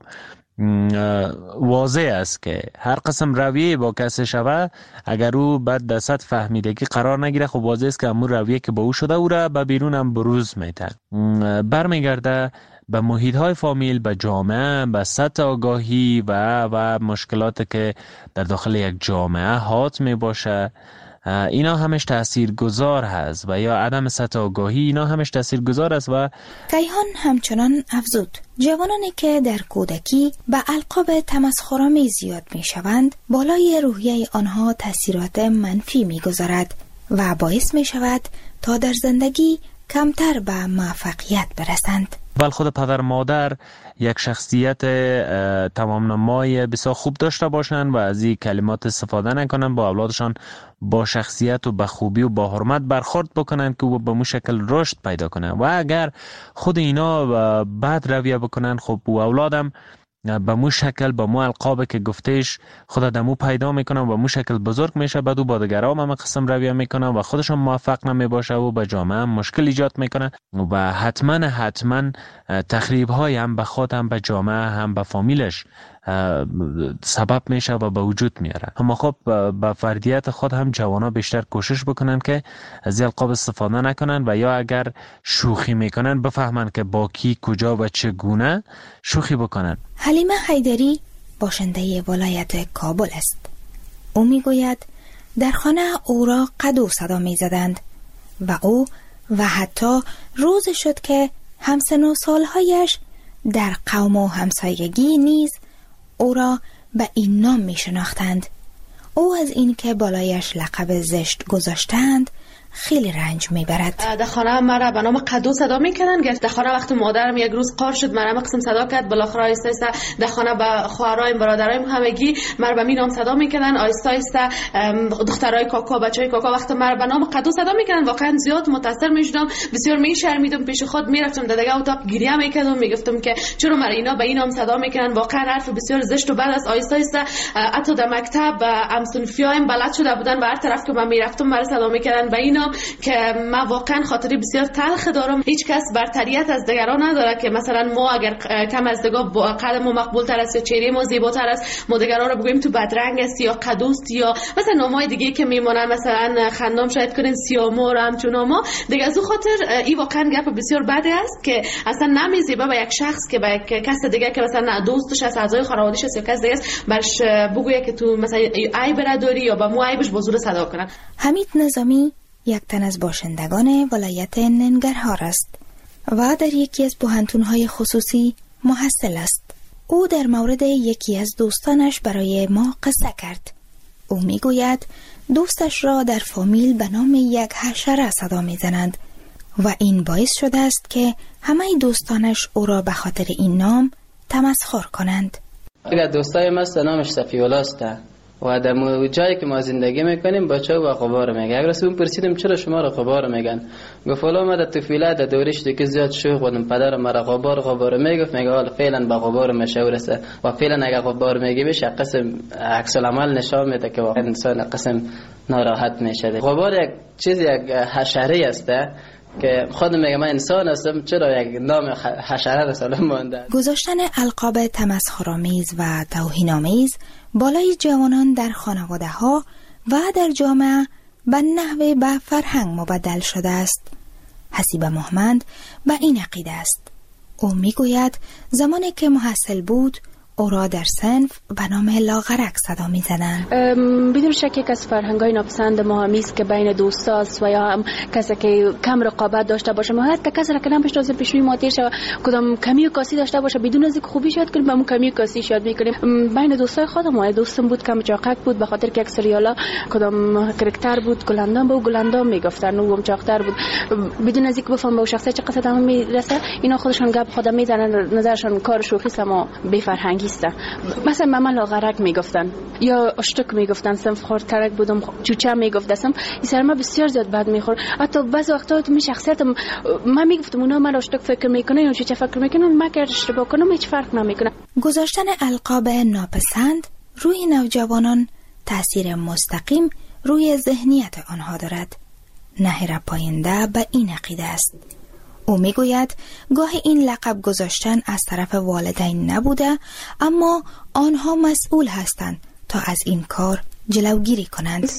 واضح است که هر قسم رویه با کسی شوه اگر او بعد در سطح فهمیدگی قرار نگیره، خب واضح است که همون رویه که با او شده او را به بیرون هم بروز میده، برمیگرده به محیط های فامیل، به جامعه، به سطح آگاهی و مشکلات که در داخل یک جامعه حات می باشه. اینا همش تاثیرگذار هست و یا عدم سطح آگاهی، اینا همش تاثیرگذار است. و کیهان همچنان افزود جوانانی که در کودکی به القاب تمسخرآمیز زیاد می شوند بالای روحیه آنها تاثیرات منفی می گذارد و باعث می شود تا در زندگی کمتر به موفقیت برسند. ولی خود پدر مادر یک شخصیت تمام نمای بسیار خوب داشته باشند و از این کلمات استفاده نکنند، با اولادشان با شخصیت و با خوبی و با حرمت برخورد بکنند که او به مو شکل رشد پیدا کنه. و اگر خود اینا بد رویه بکنند، خب او اولادم به مو شکل با مو القاب که گفتهش خدا دمو پیدا میکنه و به مو شکل بزرگ میشه، بعد او با دیگران هم قسم رویه میکنه و خودشون موفق نمیباشه و به جامعه هم مشکل ایجاد میکنه و حتما تخریب های هم به خود هم به جامعه هم به فامیلش سبب میشه و به وجود میاره. اما خب به فردیت خود هم جوانا بیشتر کوشش بکنن که از القاب استفاده نکنن و یا اگر شوخی میکنن بفهمن که با کی کجا و چگونه شوخی بکنن. حلیمه حیدری باشنده ولایت کابل است. او میگوید در خانه او را قدو صدا میزدند و او و حتی روز شد که همسن و سالهایش در قوم و همسایگی نیز او را به این نام می شناختند. او از این که بالایش لقب زشت گذاشتند خیلی رنج میبرد. در خانه مرا به نام قدو صدا میکردن. در خانه وقتی مادرم یک روز قار شد مرا قسم صدا کرد، بالاخره آیسته آیسته در خانه به خواهرایم برادرایم همگی مرا به می نام صدا میکردن. آیسته آیسته دخترای کاکا بچهای کاکا وقتی مرا به نام قدو صدا میکردن واقعا زیاد متاثر میشدم، بسیار میشرمیدم، پیش خود میرفتم در دیگه اتاق گریه میکردم، میگفتم که چرا مرا اینا به این نام صدا میکنن، واقعا حرف بسیار زشت. و بعد از آیسته آیسته حتی در مکتب همسنفیایم بلد شده بودن و هر طرف که من میرفتم مرا صدا میکردن به اینا که من واقعا خاطری بسیار تلخ دارم. هیچ کس برتریت از دیگران نداره که مثلا ما اگر کم از دیگه قد ما مقبول تر است یا چهره ما زیباتر است ما دیگران رو بگوییم تو بدرنگ است یا قدوست یا مثلا نامای دیگه که میمونن، مثلا خندام شاید کنین سیامور همچون ناما دیگه. از اون خاطر این واقعا گپ بسیار بده است که اصلا نمیزیبه به یک شخص که به یک کس دیگه که مثلا دوستش است، اعضای خانواده‌اش است یا کس دیگه است برش بگویه که تو مثلا عیب نداری یا با مو عیبش بزرگ صدا کنن. حمید نظامی یک تن از باشندگان ولایت ننگرهار است و در یکی از پوهنتون‌های خصوصی محصل است. او در مورد یکی از دوستانش برای ما قصه کرد. او میگوید دوستش را در فامیل به نام یک حشره صدا میزنند و این باعث شده است که همه دوستانش او را به خاطر این نام تمسخر کنند. اگر دوستای ما نامش صفی‌الله است و در جایی که ما زندگی میکنیم بچه‌ها با غبار میگه. اگر اون پرسیدم چرا شما را غبار میگن، گفت والا ما در طفولیت در دورش دیگه زیاد شوخ بودم، پدرم مرا غبار میگفت، میگه حالا فعلا با غبار مشهور است و فعلا اگر غبار میگه بشه قسم عکس العمل نشان میده که واقعا انسان قسم ناراحت میشه. غبار یک چیز یک حشره است که خودم میگم من انسان هستم، چرا یک نام حشره رسالم مونده. گذاشتن القاب تمسخرآمیز و توهین‌آمیز بالای جوانان در خانواده ها و در جامعه به نحو به فرهنگ مبدل شده است. حسیب محمد به این عقیده است. او میگوید زمانی که محصل بود او را در صنف به نام لاغرک صدا می زدند. بدون شک یک از فرهنگ‌های ناپسند ما همیست که بین دوستاست و یا هم کسی که کم رقابت داشته باشه، ما حتی کسی را که نمی‌شناسه پیش روی ما تیر شه کدام کمی و کاسی داشته باشه بدون از اینکه خوبی شاید کنیم با اون کمی و کاسی شاید می‌کنیم. بین دوستای خودم دوستم بود کم چاقک بود به خاطر که یک سریالا کدام کاراکتر بود گلندام بود، گلندام میگفتن او هم چاقتر بود، بدون از اینکه بفهم به شخصیت چه قصد هم میرسه اینا خودشون گپ خودم میزنن، نظرشون کار شوخی سما بی فرهنگی. مثلا ماما لاغرک میگفتن یا اشتک میگفتن، صنف خورترک بودم چوچه میگفتم، این سر ما بسیار زیاد بد میخورد. حتی بعضی وقتا تو می شخصیتم من میگفتم اونا من اشتک فکر میکنه یا چوچه فکر میکنه، من که اشتباه کنم هیچ فرق نمیکنه. گذاشتن القاب ناپسند روی نوجوانان تاثیر مستقیم روی ذهنیت آنها دارد. نهر پاینده به این عقیده است. او میگوید گاهی این لقب گذاشتن از طرف والدین نبوده، اما آنها مسئول هستند تا از این کار جلوگیری کنند.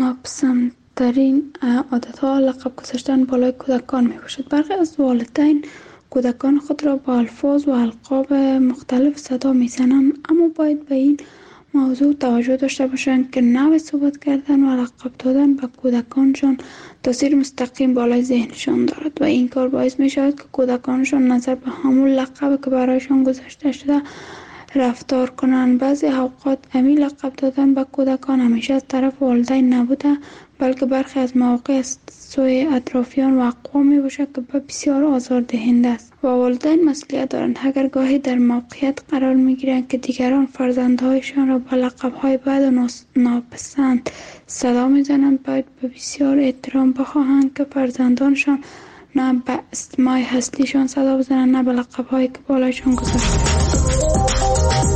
ناپسندترین عادتها لقب گذاشتن بالای کودکان میباشد. برخی از والدین کودکان خود را با الفاظ و القاب مختلف صدا میزنند، اما باید به این موضوع توجه داشته باشند که نوع صحبت کردن و لقب دادن به کودکانشان تاثیر مستقیم بالای ذهنشان دارد و این کار باعث می شود که کودکانشان نظر به همون لقب که برایشان گذاشته شده رفتار کنند. بعضی اوقات همین لقب دادن به کودکان همیشه از طرف والدین نبوده، بلکه برخی از مواقع از سوی اطرافیان و اقوام می باشد که بسیار آزاردهنده است و والدین مسئولیت دارند. اگر گاهی در موقعیت قرار می گیرند که دیگران فرزندهایشان را با لقب‌های بد و ناپسند صدا می زنند، باید به بسیار احترام بخواهند که فرزندانشان نه به اسمای هستیشان صدا بزنند نه به لقب‌هایی که بالایشان گذاشته.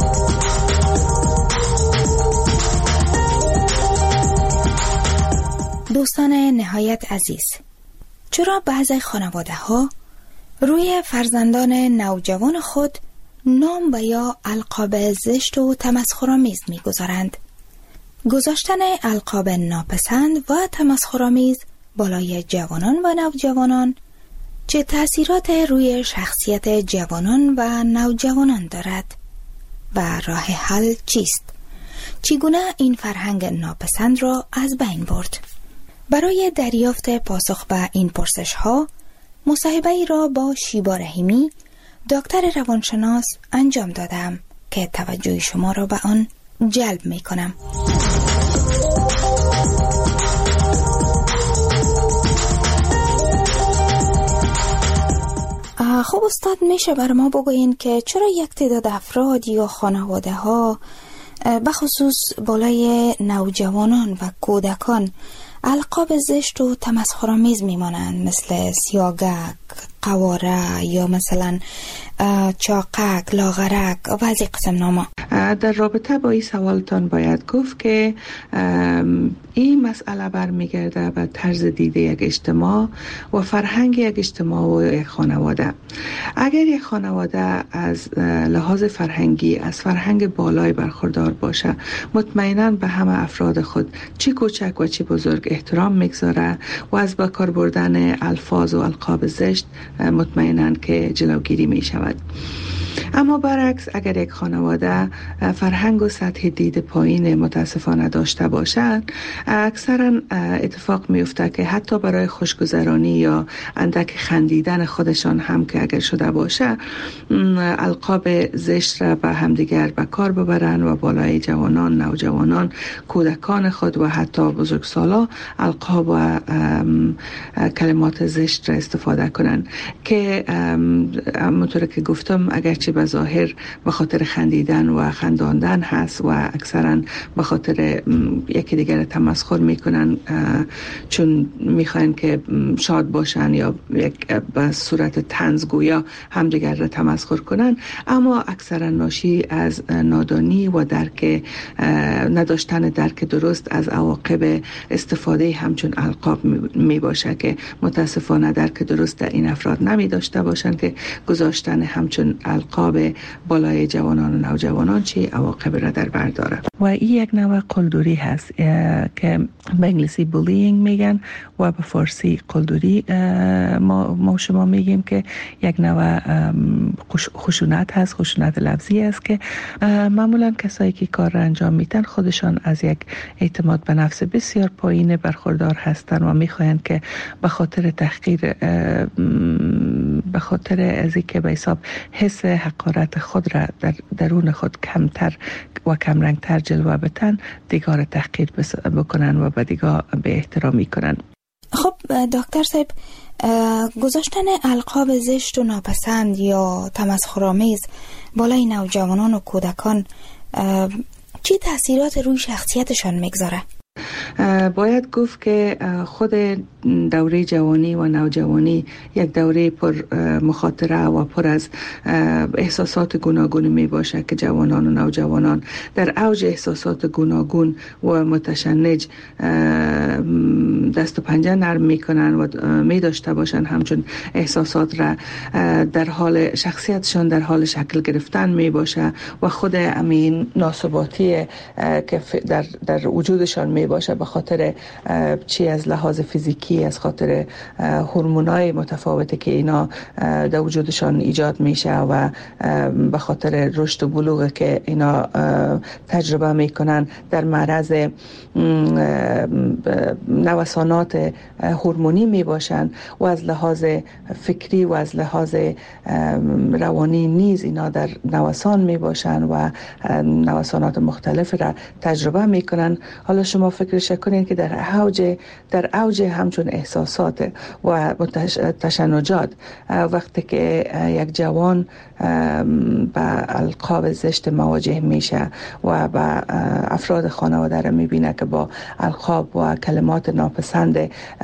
دوستان نهایت عزیز، چرا بعضی خانواده ها روی فرزندان نوجوان خود نام و یا القاب زشت و تمسخرآمیز می‌گذارند؟ گذاشتن القاب ناپسند و تمسخرآمیز بالای جوانان و نوجوانان چه تأثیرات روی شخصیت جوانان و نوجوانان دارد و راه حل چیست؟ چگونه این فرهنگ ناپسند را از بین برد؟ برای دریافت پاسخ به این پرسش ها مصاحبه ای را با شیبا رحیمی دکتر روانشناس انجام دادم که توجه شما را به آن جلب می کنم. خب استاد، میشه بر ما بگوین که چرا یک تعداد افراد یا خانواده ها بخصوص بالای نوجوانان و کودکان القاب زشت و تمسخرآمیز میمانند، مثل سیاگک، قواره یا مثلا چاقک، لاغرک و از این قسم ناما؟ در رابطه با این سوالتان باید گفت که این مسئله برمیگرده به طرز دیده یک اجتماع و فرهنگ یک اجتماع و یک خانواده. اگر یک خانواده از لحاظ فرهنگی از فرهنگ بالای برخوردار باشه، مطمئناً به همه افراد خود چی کوچک و چی بزرگ احترام میگذاره و از با کار بردن الفاظ و القاب زشت مطمئناً که جلوگیری می شود. اما برعکس، اگر یک خانواده فرهنگ و سطح دید پایین متاسفانه داشته باشد، اکثرا اتفاق میفته که حتی برای خوشگذرانی یا اندک خندیدن خودشان هم که اگر شده باشه، القاب زشت را به همدیگر به کار ببرن و بالای جوانان، نوجوانان، کودکان خود و حتی بزرگسالا القاب و کلمات زشت را استفاده کنن که همونطور که گفتم اگرچه به ظاهر به خاطر خندیدن و خنداندن هست و اکثرا به خاطر یکی دیگر تمسخر میکنن چون میخواین که شاد باشن یا به صورت طنزگویا همدیگر را تمسخر کنن، اما اکثرا ناشی از نادانی و نداشتن درک درست از عواقب استفاده همچون القاب می باشه که متاسفانه درک درست در این افراد نمی داشته باشند که گذاشتن همچون القاب بالای جوانان و نوجوانان چه عواقب را در بر داره. و این یک نوع قلدری هست که به انگلیسی بولینگ میگن و به فارسی قلدری ما شما میگیم که یک نوع خشونت هست، خشونت لفظی است که معمولا کسایی که کار را انجام میدن خودشان از یک اعتماد به نفس بسیار پایین برخوردار هستند و میخواهند که به خاطر تحقیر، به خاطر از اینکه به حساب حس حقارت خود را در درون خود کمتر و کمرنگتر جلوه بدن، دیگر تحقیر بکنن و به دیگر به احترامی کنن. خب دکتر صاحب، گذاشتن القاب زشت و ناپسند یا تمسخرآمیز بالای نوجوانان و کودکان چه تأثیرات روی شخصیتشان میگذاره؟ باید گفت که خود دوره جوانی و نوجوانی یک دوره پر مخاطره و پر از احساسات گوناگون می باشه که جوانان و نوجوانان در اوج احساسات گوناگون و متشنج دست و پنجه نرم می کنن و می داشته باشن همچون احساسات را در حال شخصیتشان در حال شکل گرفتن می باشه و خود امین ناثباتی که در وجودشان می باشه به خاطر چی از لحاظ فیزیکی، از خاطر هورمونای متفاوتی که اینا در وجودشان ایجاد میشه و به خاطر رشد و بلوغ که اینا تجربه میکنن در معرض نوسانات هورمونی میباشن و از لحاظ فکری و از لحاظ روانی نیز اینا در نوسان میباشن و نوسانات مختلف را تجربه میکنن. حالا شما فکرش کنین که در اوج همچون احساسات و تشنجات وقتی که یک جوان با القاب زشت مواجه میشه و با افراد خانواده را میبینه که با القاب و کلمات ناپسند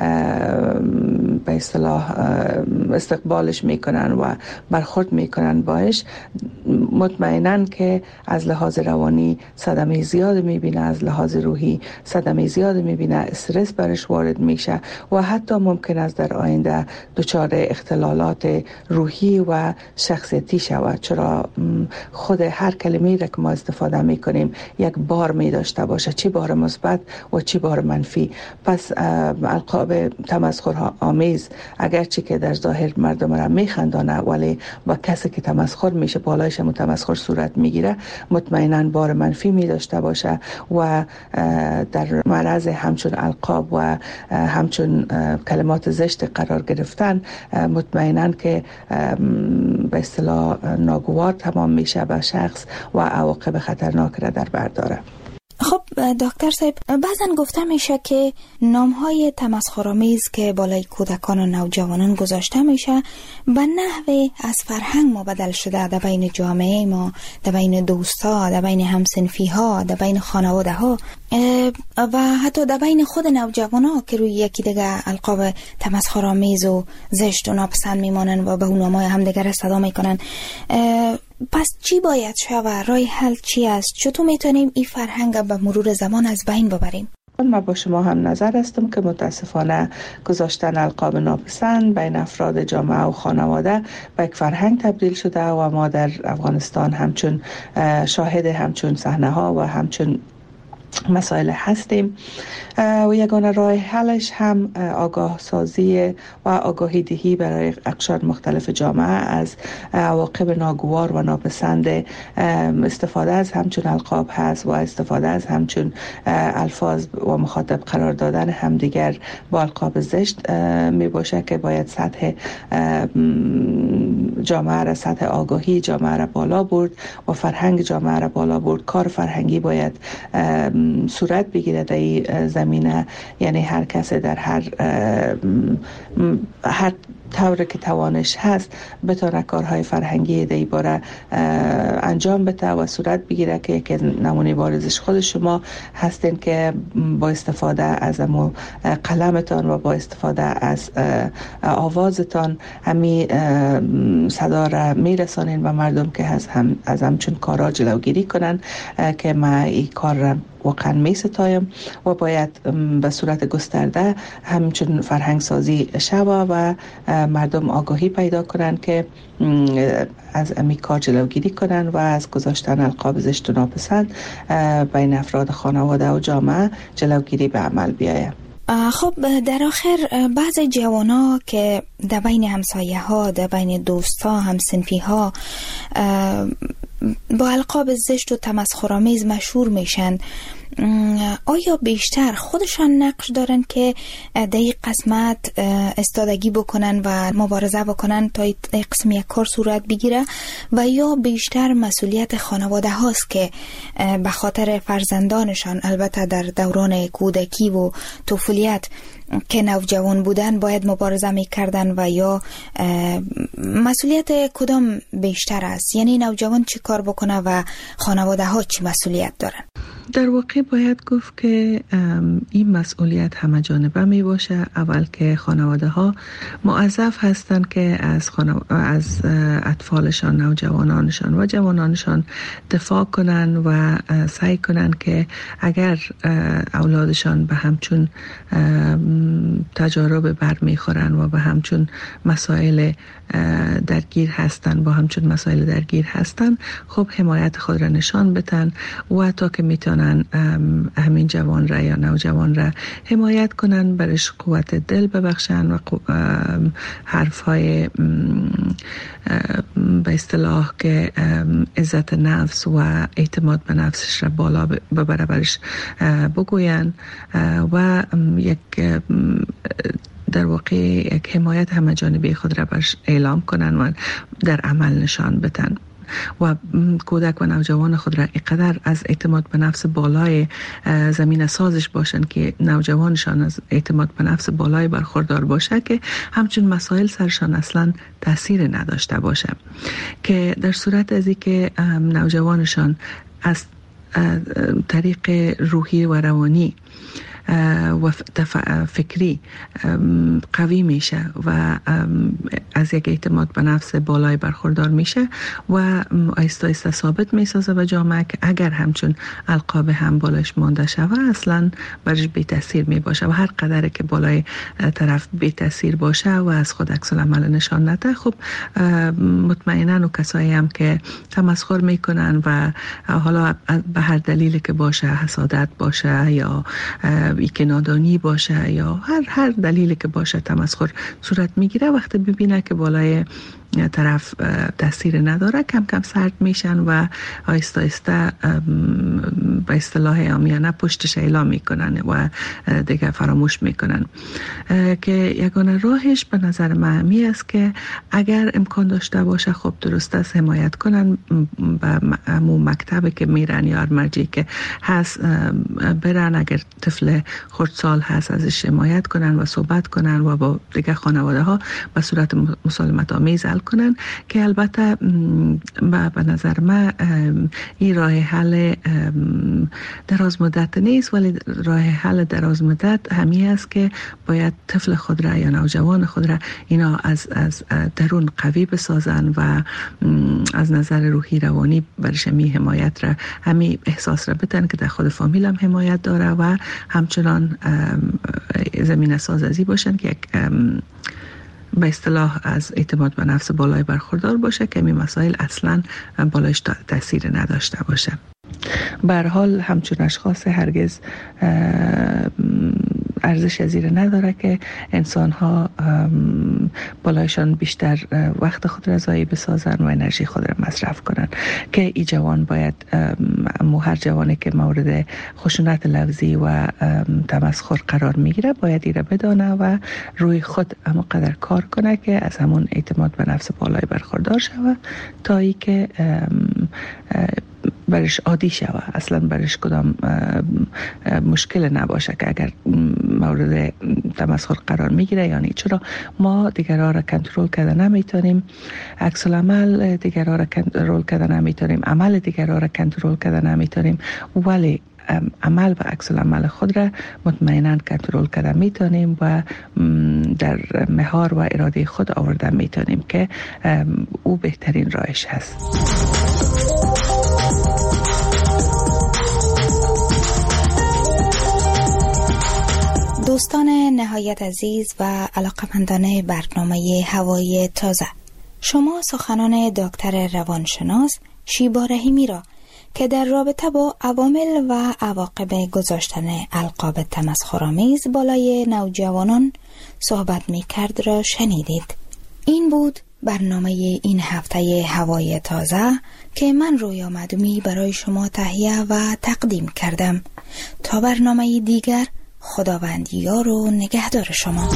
به اصطلاح استقبالش میکنن و برخورد میکنن باش، مطمئناً که از لحاظ روانی صدمه زیاد میبینه، از لحاظ روحی صدمه زیاد میبینه، استرس برش وارد میشه و حتی ممکن است در آینده دچار اختلالات روحی و شخصیتی شود، چرا خود هر کلمه‌ای را که ما استفاده میکنیم یک بار می داشته باشه، چی بار مثبت و چی بار منفی. پس القاب تمسخر آمیز اگرچه که در ظاهر مردم را میخندانه، ولی با کسی که تمسخر میشه بالایش تمسخر صورت میگیره مطمئنا بار منفی می داشته باشه و در معرض همچون القاب و همچون کلمات زشت قرار گرفتن مطمئنا که به اصطلاح ناگوار تمام میشه به شخص و عواقب خطرناک را در بر داره. خب دکتر صاحب، بعضن گفته میشه که نامهای تمسخرآمیز که بالای کودکان و نوجوانان گذاشته میشه به نحوی از فرهنگ ما بدل شده در بین جامعه ما، در بین دوستا، در بین همسنفی ها، در بین خانواده ها و حتی در بین خود نوجوان ها که روی یکی دیگه القاب تمسخرآمیز و زشت و ناپسند میمانن و به اون نامهای همدیگر صدا میکنن. پس چی باید شود؟ راه حل چی است؟ چطور میتونیم این فرهنگ به مرور زمان از بین ببریم؟ من با شما هم نظر هستم که متاسفانه گذاشتن القاب ناپسند بین افراد جامعه و خانواده به یک فرهنگ تبدیل شده و ما در افغانستان همچون شاهد همچون صحنه ها و همچون مسائل هستیم و یگانه راه حلش هم آگاه سازی و آگاهی دهی برای اقشار مختلف جامعه از عواقب ناگوار و ناپسند استفاده از همچون القاب هست و استفاده از همچون الفاظ و مخاطب قرار دادن همدیگر با القاب زشت می باشه که باید سطح جامعه را، سطح آگاهی جامعه را بالا برد و فرهنگ جامعه را بالا برد. کار فرهنگی باید صورت بگیره در این زمینه، یعنی هر کس در هر طور که توانش هست بتونه کارهای فرهنگی در این باره انجام بده و صورت بگیره که نمونه بارزش خود شما هستین که با استفاده از قلمتان و با استفاده از آوازتان همی صدا را میرسانین و مردم که از همچون کارا جلوگیری کنن که ما این کار را واقعا می ستایم و باید به صورت گسترده همچون فرهنگ سازی شوه و مردم آگاهی پیدا کنن که از امی کار جلوگیری کنن و از گذاشتن القاب زشت و ناپسند بین افراد خانواده و جامعه جلوگیری به عمل بیاید. خب در آخر بعض جوانا که در بین همسایه ها، در بین دوستا، همسنفی ها با القاب زشت و تمسخرآمیز مشهور میشن، آیا بیشتر خودشان نقش دارن که در این قسمت استادگی بکنن و مبارزه بکنن تا این قسم یک کار صورت بگیره و یا بیشتر مسئولیت خانواده هاست که به خاطر فرزندانشان، البته در دوران کودکی و طفولیت که نوجوان بودن باید مبارزه میکردن و یا مسئولیت کدام بیشتر است؟ یعنی نوجوان چی کار بکنه و خانواده ها چی مسئولیت دارن؟ در واقع باید گفت که این مسئولیت همه جانبه می باشه. اول که خانواده ها موظف هستند که از اطفالشان، نوجوانانشان و جوانانشان دفاع کنن و سعی کنن که اگر اولادشان به همچون تجارب برمیخورن و به همچون مسائل درگیر هستن خب حمایت خود را نشان بدن و تا که میتونن همین جوان را یا نوجوان را حمایت کنن، برش قوت دل ببخشن و حرفهای به اصطلاح که عزت نفس و اعتماد به نفسش را بالا ببره برش بگوین و یک در واقع یک حمایت همه جانبه خود را برش اعلام کنن و در عمل نشان بدن و کودک و نوجوان خود را اینقدر از اعتماد به نفس بالای زمین سازش باشن که نوجوانشان از اعتماد به نفس بالای برخوردار باشه که همچون مسائل سرشان اصلا تاثیر نداشته باشه، که در صورت از اینکه نوجوانشان از طریق روحی و روانی و فکری قوی میشه و از یک اعتماد به نفس بالای برخوردار میشه و آیسته آیسته ثابت میسازه به جامعه که اگر همچون القاب هم بالایش مانده شود اصلا برش بی تاثیر می باشه و هر قدر که بالای طرف بی تاثیر باشه و از خود عکس العمل نشان نده، خب مطمئنا و کسایی هم که تمسخر میکنن و حالا به هر دلیلی که باشه، حسادت باشه یا که نادانی باشه یا هر دلیلی که باشه تمسخر صورت میگیره، وقتی ببینه که بالای طرف تاثیر نداره کم کم سرد میشن و آیسته آیسته به اصطلاح عامیانه پشتش اعلام میکنن و دیگه فراموش میکنن. که یگانه راهش به نظر من همی است که اگر امکان داشته باشه خب درست است حمایت کنن به مکتبی که میرن یا مرجعی که هست برن، اگر طفل خردسال هست ازش حمایت کنن و صحبت کنن و با دیگه خانواده ها به صورت مسالمت آمیز حل کنن که البته به نظر من این راه حل دراز مدت نیست، ولی راه حل دراز مدت همی است که باید طفل خود را یا نوجوان خود را اینا از درون قوی بسازن و از نظر روحی روانی برش همی حمایت را همی احساس را بتن که در خود فامیل هم حمایت داره و همچنان زمین سازی باشن که یک به اصطلاح از اعتماد به نفس بالای برخوردار باشه که این مسائل اصلا بالایش تاثیر نداشته باشه. به هر حال همچون اشخاص هرگز ارزش زیر نداره که انسان ها بالایشان بیشتر وقت خود را ضایع بسازن و انرژی خود را مصرف کنن، که این جوان باید هر جوانی که مورد خشونت لفظی و تمسخر قرار میگیره باید این را بدانه و روی خود همونقدر کار کنه که از همون اعتماد به نفس بالای برخوردار شوه تا ای که برش عادی شوه، اصلا برش کدام مشکل نباشه که اگر مورد تمسخر قرار میگیره. یعنی چرا ما دیگرها را کنترل کردن نمیتونیم، عکس العمل دیگرها را کنترل کردن نمیتونیم، عمل دیگرها را کنترل کردن نمیتونیم، ولی عمل و عکس العمل خود را مطمئنا کنترل کردن میتونیم و در مهار و اراده خود آوردن میتونیم که او بهترین راهش هست. دوستان نهایت عزیز و علاقمندان برنامه هوای تازه، شما سخنان دکتر روانشناس شیبا رحیمی را که در رابطه با عوامل و عواقب گذاشتن القاب تمسخرآمیز بالای نوجوانان صحبت می کرد را شنیدید. این بود برنامه این هفته هوای تازه که من رویا معدومی برای شما تهیه و تقدیم کردم. تا برنامه دیگر، خداوند یار و نگهدار شما.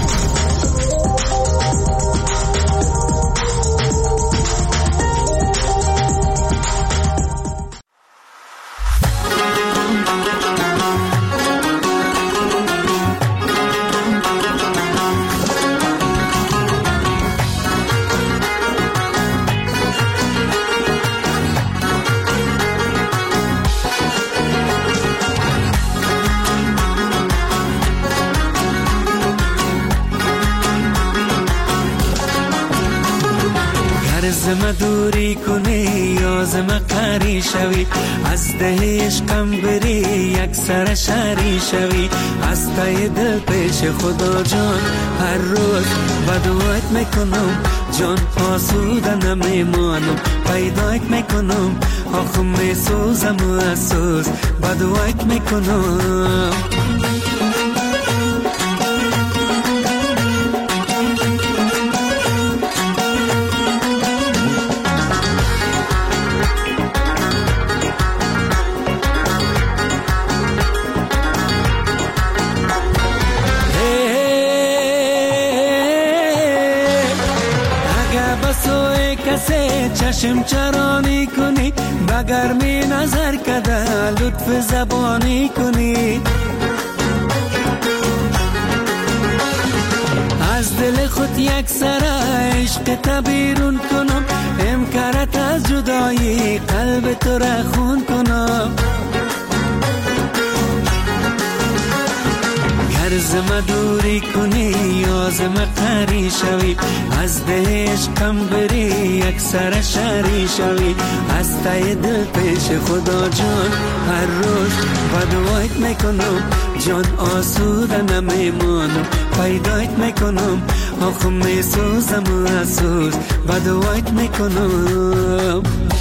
زم دوری کنی یا زم قری شوی، از ده عشقم بری یک سر شری شوی، از تای دل پیش خدا جان هر روز بدوات میکنم، جان آسوده نمیمانم، پیدایت میکنم آخم میسوزم و اسوز بدوات میکنم. چشم چرانی کنی، بگرمی نظر کده لطف زبانی کنی، از دل خود یک سر عشق تبیرون کنم، امکارت از جدایی قلب تو را خون کنم. ارزم دوری کنی یازم قری شوی از دهش کم بری یک سر شری شوی از تای دل پیش خدا جان هر روز بدوایت میکنم جان آسوده نمیمانم پیدایت میکنم آخو میسوزم و اسوز بدوایت میکنم